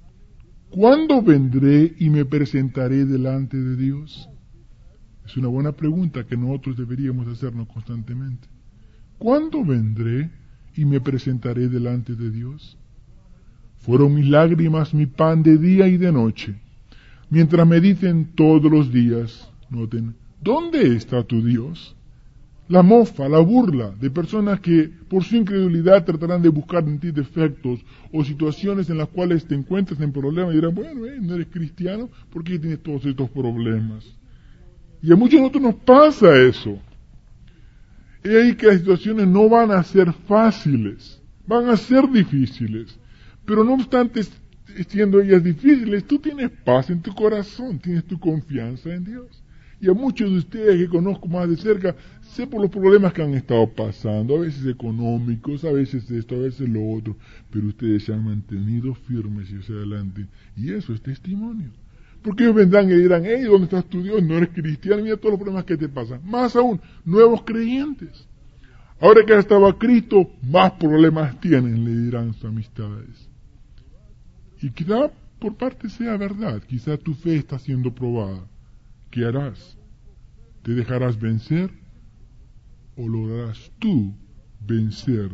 ¿Cuándo vendré y me presentaré delante de Dios? Es una buena pregunta que nosotros deberíamos hacernos constantemente. ¿Cuándo vendré y me presentaré delante de Dios? Fueron mis lágrimas mi pan de día y de noche, mientras me dicen todos los días, noten, ¿dónde está tu Dios? La mofa, la burla de personas que por su incredulidad tratarán de buscar en ti defectos o situaciones en las cuales te encuentras en problemas y dirán, bueno, eh, no eres cristiano, ¿por qué tienes todos estos problemas? Y a muchos de nosotros nos pasa eso. Es ahí que las situaciones no van a ser fáciles, van a ser difíciles, pero no obstante, siendo ellas difíciles, tú tienes paz en tu corazón, tienes tu confianza en Dios. Y a muchos de ustedes que conozco más de cerca, sé por los problemas que han estado pasando, a veces económicos, a veces esto, a veces lo otro, pero ustedes se han mantenido firmes y hacia adelante. Y eso es testimonio. Porque ellos vendrán y dirán, hey, ¿dónde estás tu Dios? No eres cristiano, mira todos los problemas que te pasan. Más aún, nuevos creyentes. Ahora que ha estado a Cristo, más problemas tienen, le dirán sus amistades. Y quizá por parte sea verdad, quizá tu fe está siendo probada. ¿Qué harás? ¿Te dejarás vencer o lograrás tú vencer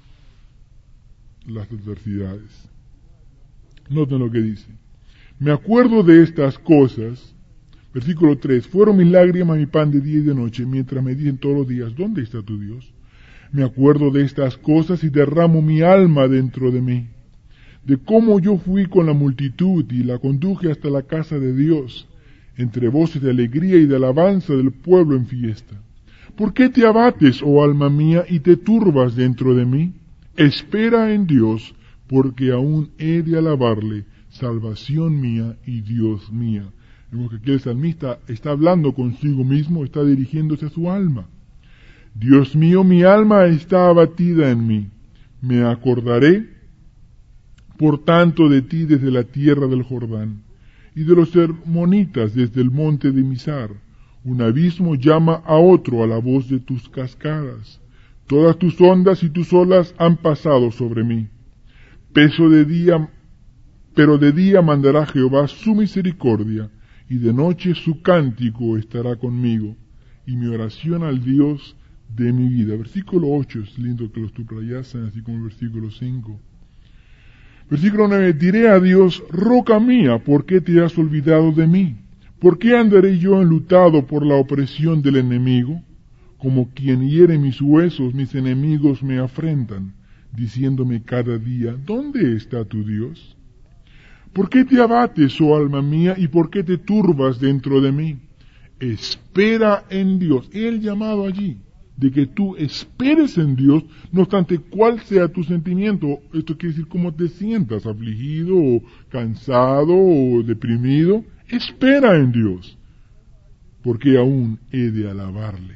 las adversidades? Noten lo que dice. Me acuerdo de estas cosas, versículo tres, fueron mis lágrimas mi pan de día y de noche, mientras me dicen todos los días, ¿dónde está tu Dios? Me acuerdo de estas cosas y derramo mi alma dentro de mí, de cómo yo fui con la multitud y la conduje hasta la casa de Dios, entre voces de alegría y de alabanza del pueblo en fiesta. ¿Por qué te abates, oh alma mía, y te turbas dentro de mí? Espera en Dios, porque aún he de alabarle, salvación mía y Dios mía. Vemos que aquí el salmista está hablando consigo mismo, está dirigiéndose a su alma. Dios mío, mi alma está abatida en mí. Me acordaré, por tanto, de ti desde la tierra del Jordán, y de los hermonitas desde el monte de Misar. Un abismo llama a otro a la voz de tus cascadas. Todas tus ondas y tus olas han pasado sobre mí. Peso de día, pero de día mandará Jehová su misericordia, y de noche su cántico estará conmigo, y mi oración al Dios de mi vida. Versículo ocho, es lindo que lo subrayasen, así como el versículo cinco. Versículo nueve, diré a Dios, roca mía, ¿por qué te has olvidado de mí? ¿Por qué andaré yo enlutado por la opresión del enemigo? Como quien hiere mis huesos, mis enemigos me afrentan, diciéndome cada día, ¿dónde está tu Dios? ¿Por qué te abates, oh alma mía, y por qué te turbas dentro de mí? Espera en Dios. El llamado allí, de que tú esperes en Dios, no obstante cuál sea tu sentimiento. Esto quiere decir cómo te sientas, afligido, o cansado, o deprimido. Espera en Dios, porque aún he de alabarle.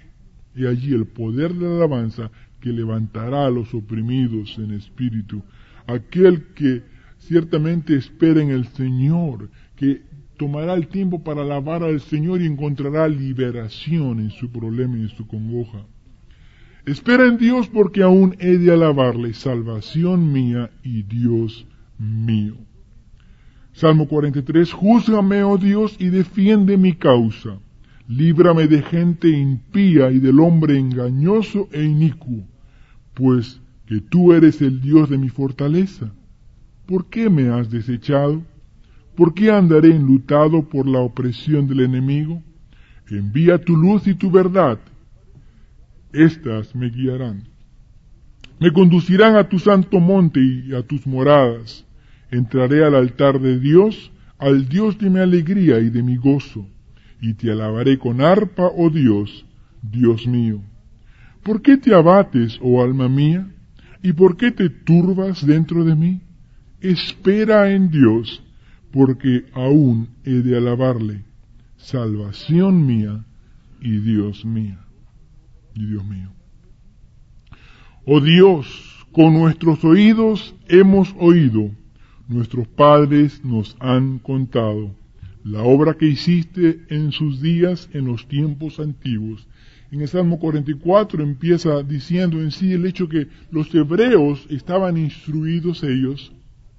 He allí el poder de la alabanza que levantará a los oprimidos en espíritu. Aquel que ciertamente espera en el Señor, que tomará el tiempo para alabar al Señor y encontrará liberación en su problema y en su congoja. Espera en Dios porque aún he de alabarle, salvación mía y Dios mío. Salmo cuarenta y tres, júzgame, oh Dios, y defiende mi causa. Líbrame de gente impía y del hombre engañoso e inicuo, pues que tú eres el Dios de mi fortaleza. ¿Por qué me has desechado? ¿Por qué andaré enlutado por la opresión del enemigo? Envía tu luz y tu verdad. Estas me guiarán. Me conducirán a tu santo monte y a tus moradas. Entraré al altar de Dios, al Dios de mi alegría y de mi gozo, y te alabaré con arpa, oh Dios, Dios mío. ¿Por qué te abates, oh alma mía? ¿Y por qué te turbas dentro de mí? Espera en Dios, porque aún he de alabarle, salvación mía y Dios mía, y Dios mío. Oh Dios, con nuestros oídos hemos oído, nuestros padres nos han contado la obra que hiciste en sus días en los tiempos antiguos. En el Salmo cuarenta y cuatro empieza diciendo en sí el hecho que los hebreos estaban instruidos ellos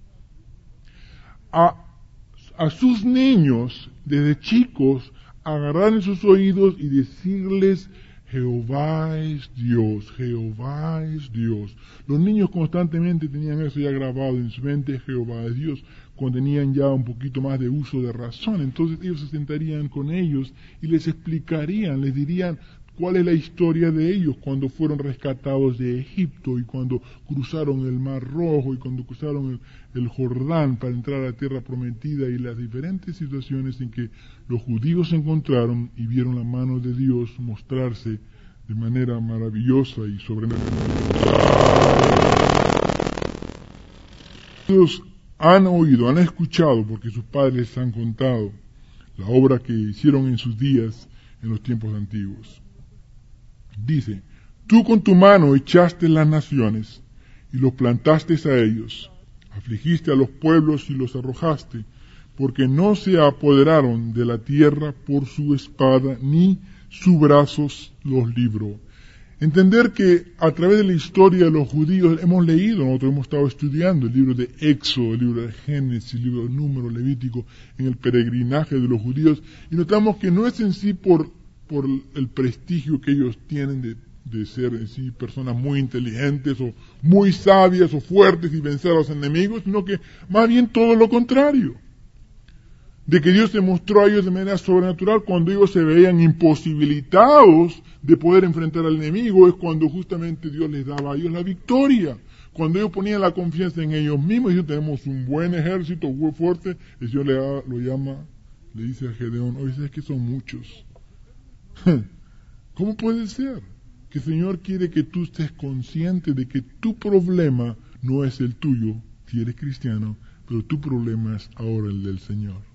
a, a sus niños desde chicos agarrar en sus oídos y decirles Jehová es Dios, Jehová es Dios. Los niños constantemente tenían eso ya grabado en su mente, Jehová es Dios, cuando tenían ya un poquito más de uso de razón. Entonces ellos se sentarían con ellos y les explicarían, les dirían cuál es la historia de ellos cuando fueron rescatados de Egipto y cuando cruzaron el Mar Rojo y cuando cruzaron el, el Jordán para entrar a la tierra prometida y las diferentes situaciones en que los judíos se encontraron y vieron la mano de Dios mostrarse de manera maravillosa y sobrenatural. Ellos han oído, han escuchado, porque sus padres les han contado la obra que hicieron en sus días en los tiempos antiguos. Dice, tú con tu mano echaste las naciones y los plantaste a ellos, afligiste a los pueblos y los arrojaste, porque no se apoderaron de la tierra por su espada, ni su brazo los libró. Entender que a través de la historia de los judíos hemos leído, nosotros hemos estado estudiando el libro de Éxodo, el libro de Génesis, el libro de Número, Levítico, en el peregrinaje de los judíos, y notamos que no es en sí por, por el prestigio que ellos tienen de, de ser en sí personas muy inteligentes o muy sabias o fuertes y vencer a los enemigos, sino que más bien todo lo contrario. De que Dios se mostró a ellos de manera sobrenatural cuando ellos se veían imposibilitados de poder enfrentar al enemigo, es cuando justamente Dios les daba a ellos la victoria. Cuando ellos ponían la confianza en ellos mismos, ellos tenemos un buen ejército, muy fuerte, el Señor le da, lo llama, le dice a Gedeón, oye, ¿sabes que son muchos? ¿Cómo puede ser? Que el Señor quiere que tú estés consciente de que tu problema no es el tuyo, si eres cristiano, pero tu problema es ahora el del Señor.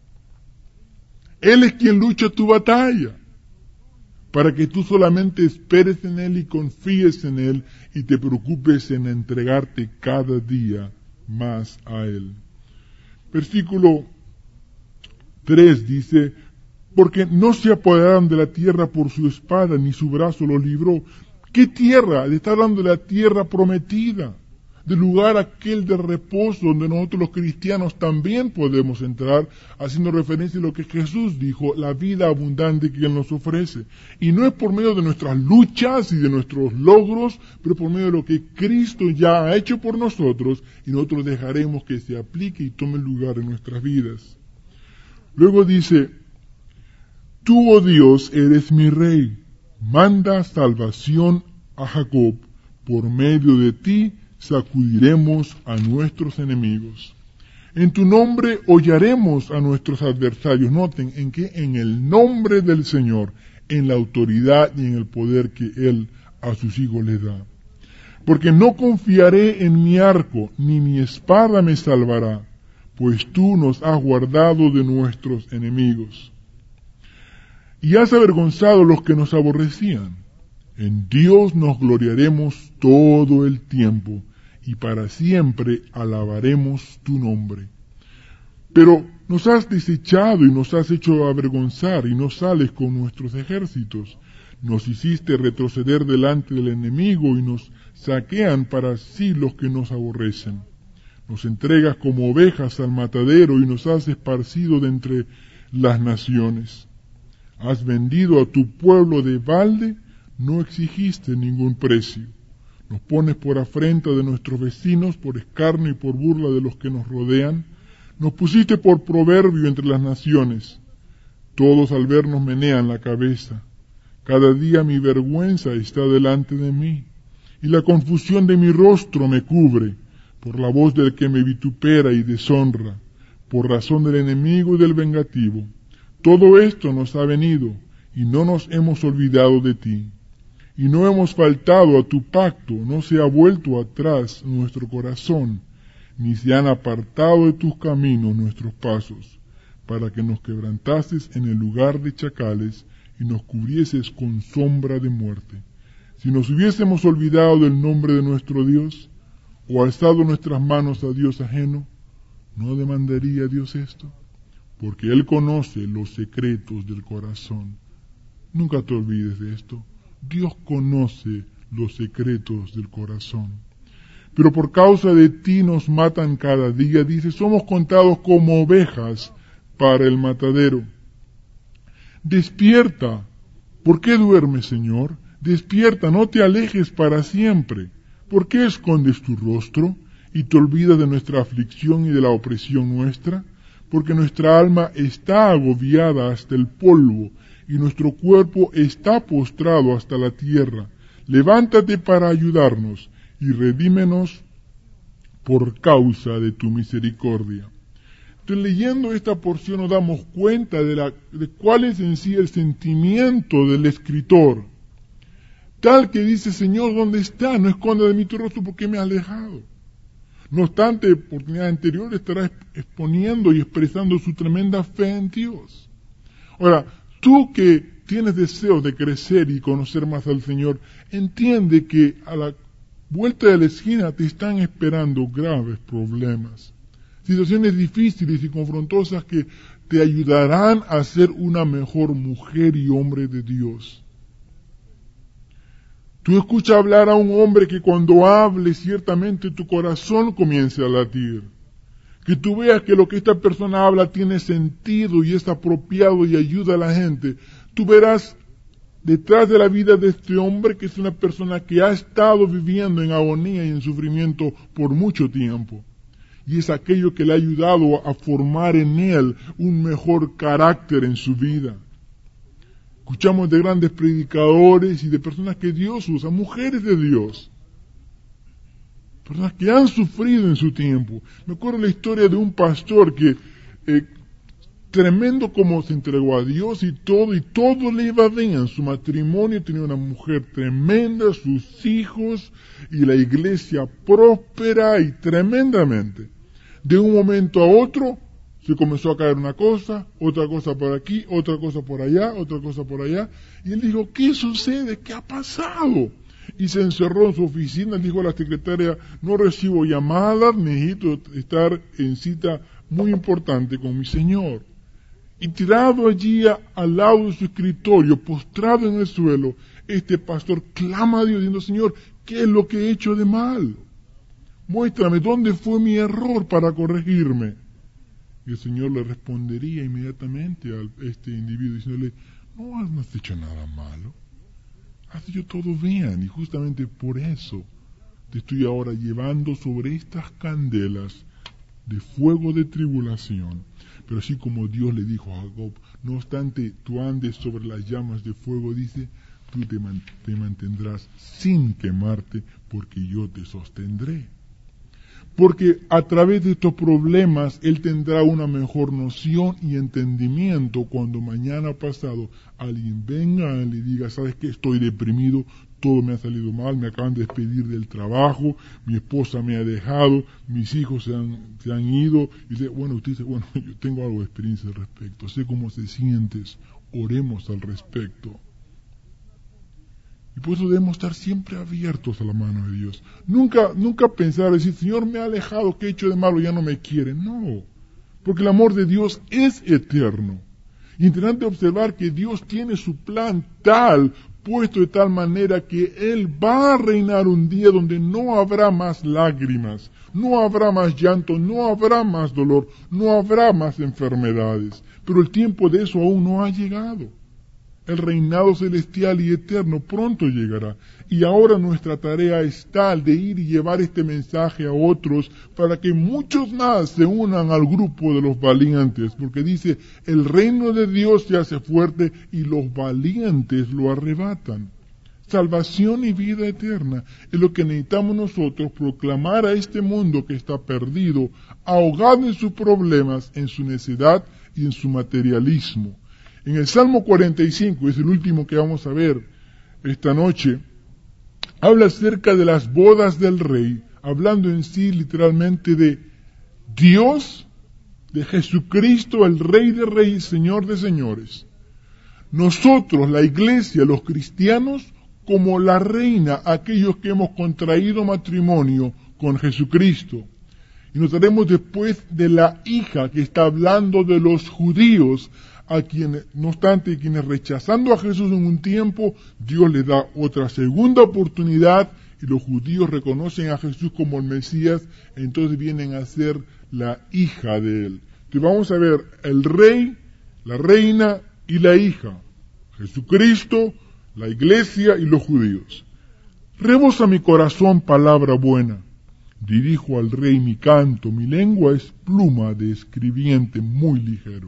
Él es quien lucha tu batalla, para que tú solamente esperes en Él y confíes en Él y te preocupes en entregarte cada día más a Él. Versículo tres dice, porque no se apoderaron de la tierra por su espada, ni su brazo los libró. ¿Qué tierra? Le está hablando de la tierra prometida, del lugar aquel de reposo donde nosotros los cristianos también podemos entrar, haciendo referencia a lo que Jesús dijo, la vida abundante que Él nos ofrece. Y no es por medio de nuestras luchas y de nuestros logros, pero por medio de lo que Cristo ya ha hecho por nosotros, y nosotros dejaremos que se aplique y tome lugar en nuestras vidas. Luego dice, tú, oh Dios, eres mi Rey, manda salvación a Jacob, por medio de ti sacudiremos a nuestros enemigos. En tu nombre hollaremos a nuestros adversarios. Noten, ¿en qué? En el nombre del Señor, en la autoridad y en el poder que Él a sus hijos les da. Porque no confiaré en mi arco, ni mi espada me salvará, pues tú nos has guardado de nuestros enemigos. Y has avergonzado a los que nos aborrecían. En Dios nos gloriaremos todo el tiempo, y para siempre alabaremos tu nombre. Pero nos has desechado y nos has hecho avergonzar, y no sales con nuestros ejércitos. Nos hiciste retroceder delante del enemigo, y nos saquean para sí los que nos aborrecen. Nos entregas como ovejas al matadero, y nos has esparcido de entre las naciones. Has vendido a tu pueblo de balde, no exigiste ningún precio. Nos pones por afrenta de nuestros vecinos, por escarnio y por burla de los que nos rodean. Nos pusiste por proverbio entre las naciones. Todos al vernos menean la cabeza. Cada día mi vergüenza está delante de mí, y la confusión de mi rostro me cubre, por la voz del que me vitupera y deshonra, por razón del enemigo y del vengativo. Todo esto nos ha venido, y no nos hemos olvidado de ti. Y no hemos faltado a tu pacto, no se ha vuelto atrás nuestro corazón, ni se han apartado de tus caminos nuestros pasos, para que nos quebrantases en el lugar de chacales y nos cubrieses con sombra de muerte. Si nos hubiésemos olvidado del nombre de nuestro Dios, o alzado nuestras manos a Dios ajeno, ¿no demandaría Dios esto? Porque Él conoce los secretos del corazón. Nunca te olvides de esto. Dios conoce los secretos del corazón. Pero por causa de ti nos matan cada día. Dice, somos contados como ovejas para el matadero. Despierta. ¿Por qué duermes, Señor? Despierta, no te alejes para siempre. ¿Por qué escondes tu rostro y te olvidas de nuestra aflicción y de la opresión nuestra? Porque nuestra alma está agobiada hasta el polvo, y nuestro cuerpo está postrado hasta la tierra. Levántate para ayudarnos, y redímenos por causa de tu misericordia. Entonces, leyendo esta porción nos damos cuenta de, la, de cuál es en sí el sentimiento del escritor. Tal que dice, Señor, ¿dónde está? No esconda de mí tu rostro porque me has alejado. No obstante, en oportunidad anterior estará exponiendo y expresando su tremenda fe en Dios. Ahora, tú que tienes deseos de crecer y conocer más al Señor, entiende que a la vuelta de la esquina te están esperando graves problemas, situaciones difíciles y confrontosas que te ayudarán a ser una mejor mujer y hombre de Dios. Tú escuchas hablar a un hombre que cuando hable ciertamente tu corazón comience a latir. Que tú veas que lo que esta persona habla tiene sentido y es apropiado y ayuda a la gente. Tú verás detrás de la vida de este hombre que es una persona que ha estado viviendo en agonía y en sufrimiento por mucho tiempo. Y es aquello que le ha ayudado a formar en él un mejor carácter en su vida. Escuchamos de grandes predicadores y de personas que Dios usa, mujeres de Dios. Personas que han sufrido en su tiempo. Me acuerdo la historia de un pastor que, eh, tremendo como se entregó a Dios y todo, y todo le iba bien. En su matrimonio tenía una mujer tremenda, sus hijos, y la iglesia próspera y tremendamente. De un momento a otro, se comenzó a caer una cosa, otra cosa por aquí, otra cosa por allá, otra cosa por allá. Y él dijo, ¿qué sucede? ¿Qué ha pasado? Y se encerró en su oficina, dijo a la secretaria, no recibo llamadas, necesito estar en cita muy importante con mi Señor. Y tirado allí a, al lado de su escritorio, postrado en el suelo, este pastor clama a Dios diciendo, Señor, ¿qué es lo que he hecho de mal? Muéstrame dónde fue mi error para corregirme. Y el Señor le respondería inmediatamente a este individuo diciéndole, no has hecho nada malo, has hecho todo bien, y justamente por eso te estoy ahora llevando sobre estas candelas de fuego de tribulación. Pero así como Dios le dijo a Jacob, no obstante tú andes sobre las llamas de fuego, dice, tú te, man- te mantendrás sin quemarte, porque yo te sostendré. Porque a través de estos problemas él tendrá una mejor noción y entendimiento cuando mañana pasado alguien venga y le diga, ¿sabes qué? Estoy deprimido, todo me ha salido mal, me acaban de despedir del trabajo, mi esposa me ha dejado, mis hijos se han, se han ido. Y dice, bueno, usted dice, bueno, yo tengo algo de experiencia al respecto, sé cómo se sientes, oremos al respecto. Y por eso debemos estar siempre abiertos a la mano de Dios. Nunca, nunca pensar, decir, Señor, me ha alejado, ¿qué he hecho de malo? Ya no me quiere. No, porque el amor de Dios es eterno. Interesante observar que Dios tiene su plan tal, puesto de tal manera que Él va a reinar un día donde no habrá más lágrimas, no habrá más llanto, no habrá más dolor, no habrá más enfermedades. Pero el tiempo de eso aún no ha llegado. El reinado celestial y eterno pronto llegará. Y ahora nuestra tarea es tal de ir y llevar este mensaje a otros para que muchos más se unan al grupo de los valientes. Porque dice, el reino de Dios se hace fuerte y los valientes lo arrebatan. Salvación y vida eterna es lo que necesitamos nosotros proclamar a este mundo que está perdido, ahogado en sus problemas, en su necedad y en su materialismo. En el Salmo cuarenta y cinco, es el último que vamos a ver esta noche, habla acerca de las bodas del rey, hablando en sí literalmente de Dios, de Jesucristo, el Rey de Reyes, Señor de Señores. Nosotros, la iglesia, los cristianos, como la reina, aquellos que hemos contraído matrimonio con Jesucristo. Y notaremos después de la hija que está hablando de los judíos, a quienes, no obstante, quienes rechazando a Jesús en un tiempo, Dios les da otra segunda oportunidad y los judíos reconocen a Jesús como el Mesías, entonces vienen a ser la hija de él. Entonces vamos a ver el rey, la reina y la hija, Jesucristo, la iglesia y los judíos. Rebosa mi corazón palabra buena, dirijo al rey mi canto, mi lengua es pluma de escribiente muy ligero.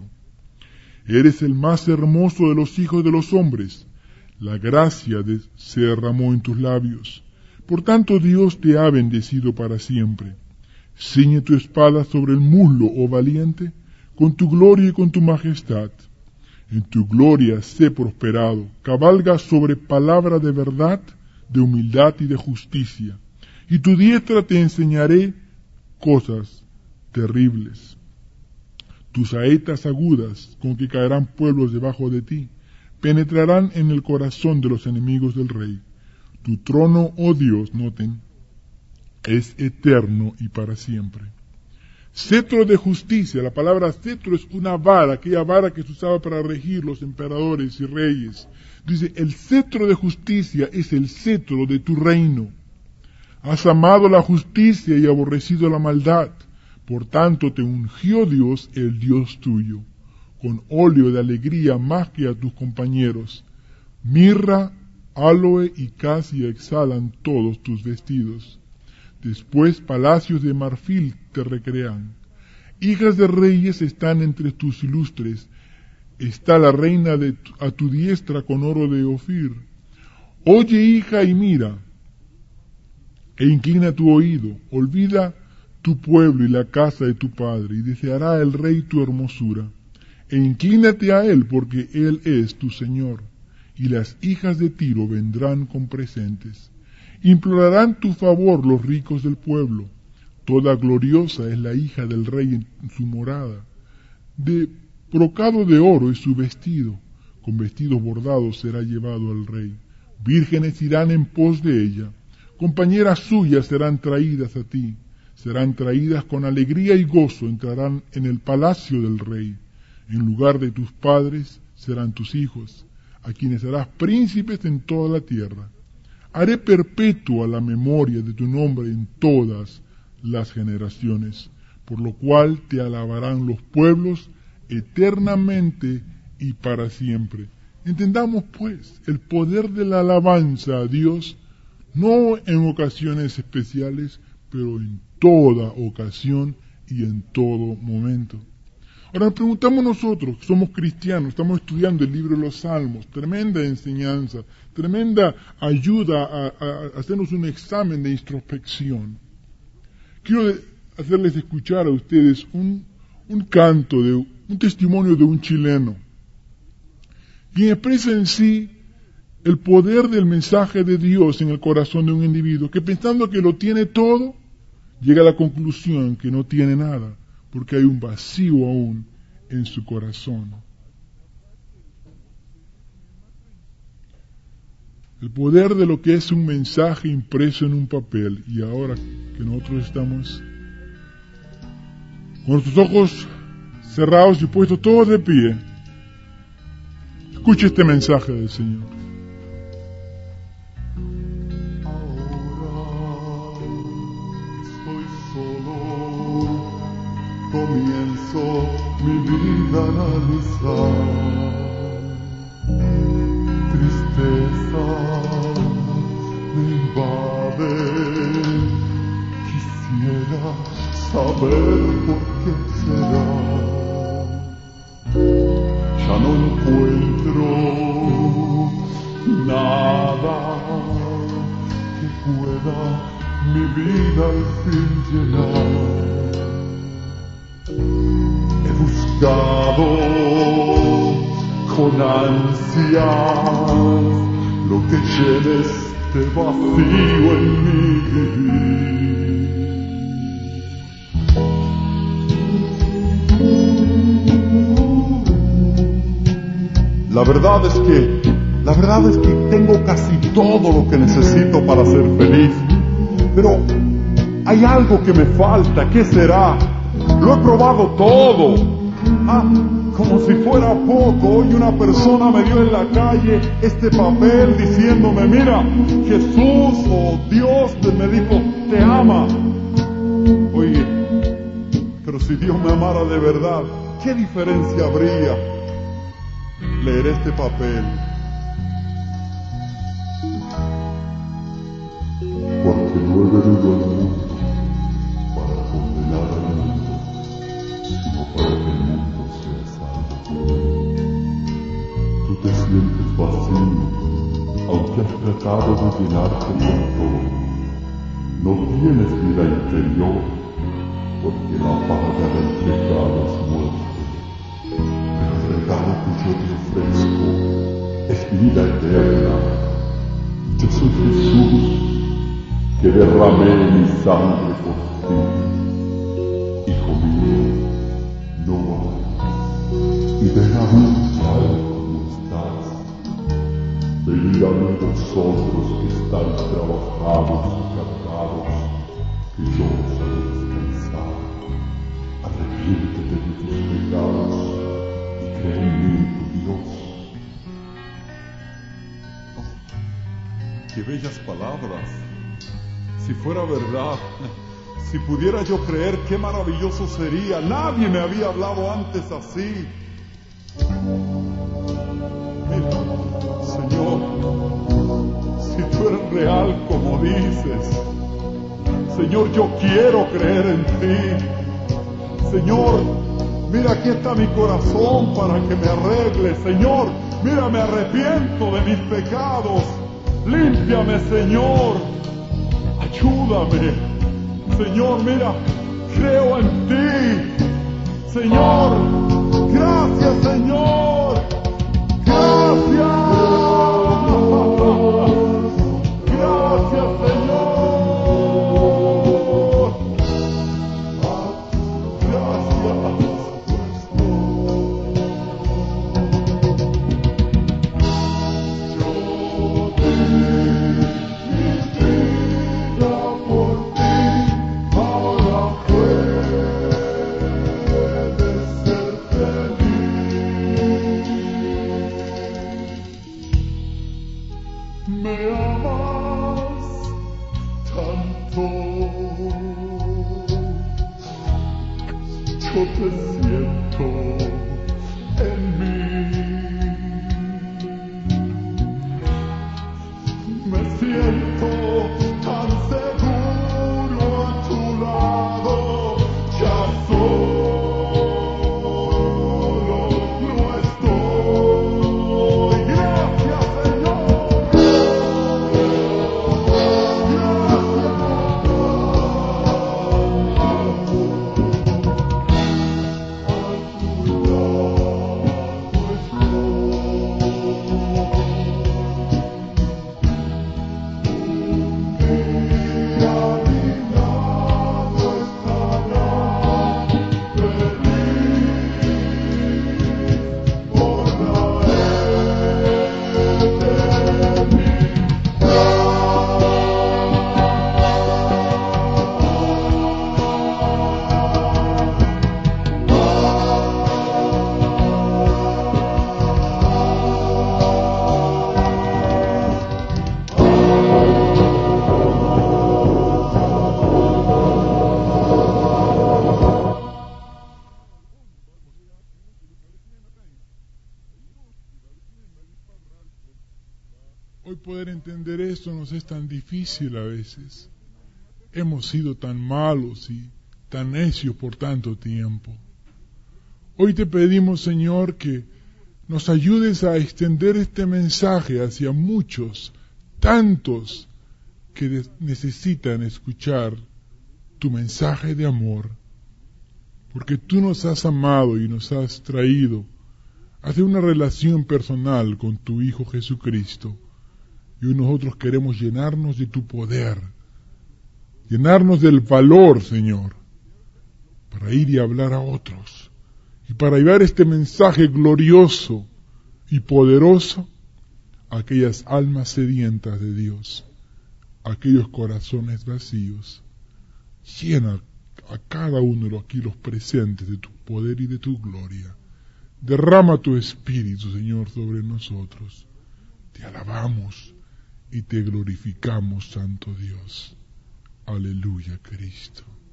Eres el más hermoso de los hijos de los hombres. La gracia de, se derramó en tus labios. Por tanto Dios te ha bendecido para siempre. Ciñe tu espada sobre el muslo, oh valiente, con tu gloria y con tu majestad. En tu gloria sé prosperado. Cabalga sobre palabra de verdad, de humildad y de justicia. Y tu diestra te enseñaré cosas terribles. Tus saetas agudas, con que caerán pueblos debajo de ti, penetrarán en el corazón de los enemigos del rey. Tu trono, oh Dios, noten, es eterno y para siempre. Cetro de justicia, la palabra cetro es una vara, aquella vara que se usaba para regir los emperadores y reyes. Dice, el cetro de justicia es el cetro de tu reino. Has amado la justicia y aborrecido la maldad. Por tanto te ungió Dios, el Dios tuyo, con óleo de alegría más que a tus compañeros. Mirra, áloe y casia exhalan todos tus vestidos. Después palacios de marfil te recrean. Hijas de reyes están entre tus ilustres. Está la reina de tu, a tu diestra con oro de Ofir. Oye, hija, y mira, e inclina tu oído. Olvida tu pueblo y la casa de tu padre, y deseará el rey tu hermosura. E inclínate a él, porque él es tu Señor. Y las hijas de Tiro vendrán con presentes. Implorarán tu favor los ricos del pueblo. Toda gloriosa es la hija del rey en su morada. De brocado de oro es su vestido. Con vestidos bordados será llevado al rey. Vírgenes irán en pos de ella. Compañeras suyas serán traídas a ti. Serán traídas con alegría y gozo, entrarán en el palacio del rey. En lugar de tus padres serán tus hijos, a quienes harás príncipes en toda la tierra. Haré perpetua la memoria de tu nombre en todas las generaciones, por lo cual te alabarán los pueblos eternamente y para siempre. Entendamos pues el poder de la alabanza a Dios, no en ocasiones especiales, pero en toda ocasión y en todo momento. Ahora nos preguntamos nosotros, que somos cristianos, estamos estudiando el libro de los Salmos, tremenda enseñanza, tremenda ayuda a, a hacernos un examen de introspección. Quiero hacerles escuchar a ustedes un, un canto, de un testimonio de un chileno, quien expresa en sí el poder del mensaje de Dios en el corazón de un individuo, que pensando que lo tiene todo, llega a la conclusión que no tiene nada, porque hay un vacío aún en su corazón. El poder de lo que es un mensaje impreso en un papel. Y ahora que nosotros estamos con nuestros ojos cerrados y puestos todos de pie, escuche este mensaje del Señor. Comienzo mi vida a analizar tristezas me invaden. Quisiera saber por qué será. Ya no encuentro nada que pueda mi vida al fin llenar. He buscado con ansias lo que llene este vacío en mi vivir. La verdad es que, la verdad es que tengo casi todo lo que necesito para ser feliz, pero hay algo que me falta. ¿Qué será? Lo he probado todo. Ah, como si fuera poco, hoy una persona me dio en la calle este papel diciéndome, mira, Jesús o Dios me dijo, te ama. Oye, pero si Dios me amara de verdad, ¿qué diferencia habría leer este papel? Porque no he venido al mundo para condenar al mundo, sino para que el mundo sea salvo por él. Tú te sientes vacío, aunque has tratado de llenarte con todo. No tienes vida interior, porque la paga del pecado es muerte. Pero el regalo que yo te ofrezco es vida eterna. Yo soy Jesús, que derramé mi sangre por ti. Hijo mío, no vayas y ven a mí tal como estás. Venid a mí vosotros que estáis trabajados y cargados, que yo os haré descansar. Arrepiéntete de tus pecados y cree en mí, tu Dios. Qué bellas palabras. Si fuera verdad, si pudiera yo creer, qué maravilloso sería. Nadie me había hablado antes así. Mira, Señor, si tú eres real como dices, Señor, yo quiero creer en ti. Señor, mira, aquí está mi corazón para que me arregle. Señor, mira, me arrepiento de mis pecados. Límpiame, Señor. Ayúdame, Señor, mira, creo en ti, Señor, gracias, Señor, gracias, gracias, Señor, yo te siento en mí. Me siento tan seguro a tu lado, ya solo no estoy. Gracias, Señor. poder entender esto nos es tan difícil a veces. Hemos sido tan malos y tan necios por tanto tiempo. Hoy te pedimos, Señor, que nos ayudes a extender este mensaje hacia muchos, tantos, que necesitan escuchar tu mensaje de amor, porque tú nos has amado y nos has traído hacia una relación personal con tu Hijo Jesucristo, y hoy nosotros queremos llenarnos de tu poder, llenarnos del valor, Señor, para ir y hablar a otros, y para llevar este mensaje glorioso y poderoso a aquellas almas sedientas de Dios, a aquellos corazones vacíos. Llena a cada uno de aquí los presentes de tu poder y de tu gloria. Derrama tu Espíritu, Señor, sobre nosotros. Te alabamos y te glorificamos, Santo Dios. Aleluya, Cristo.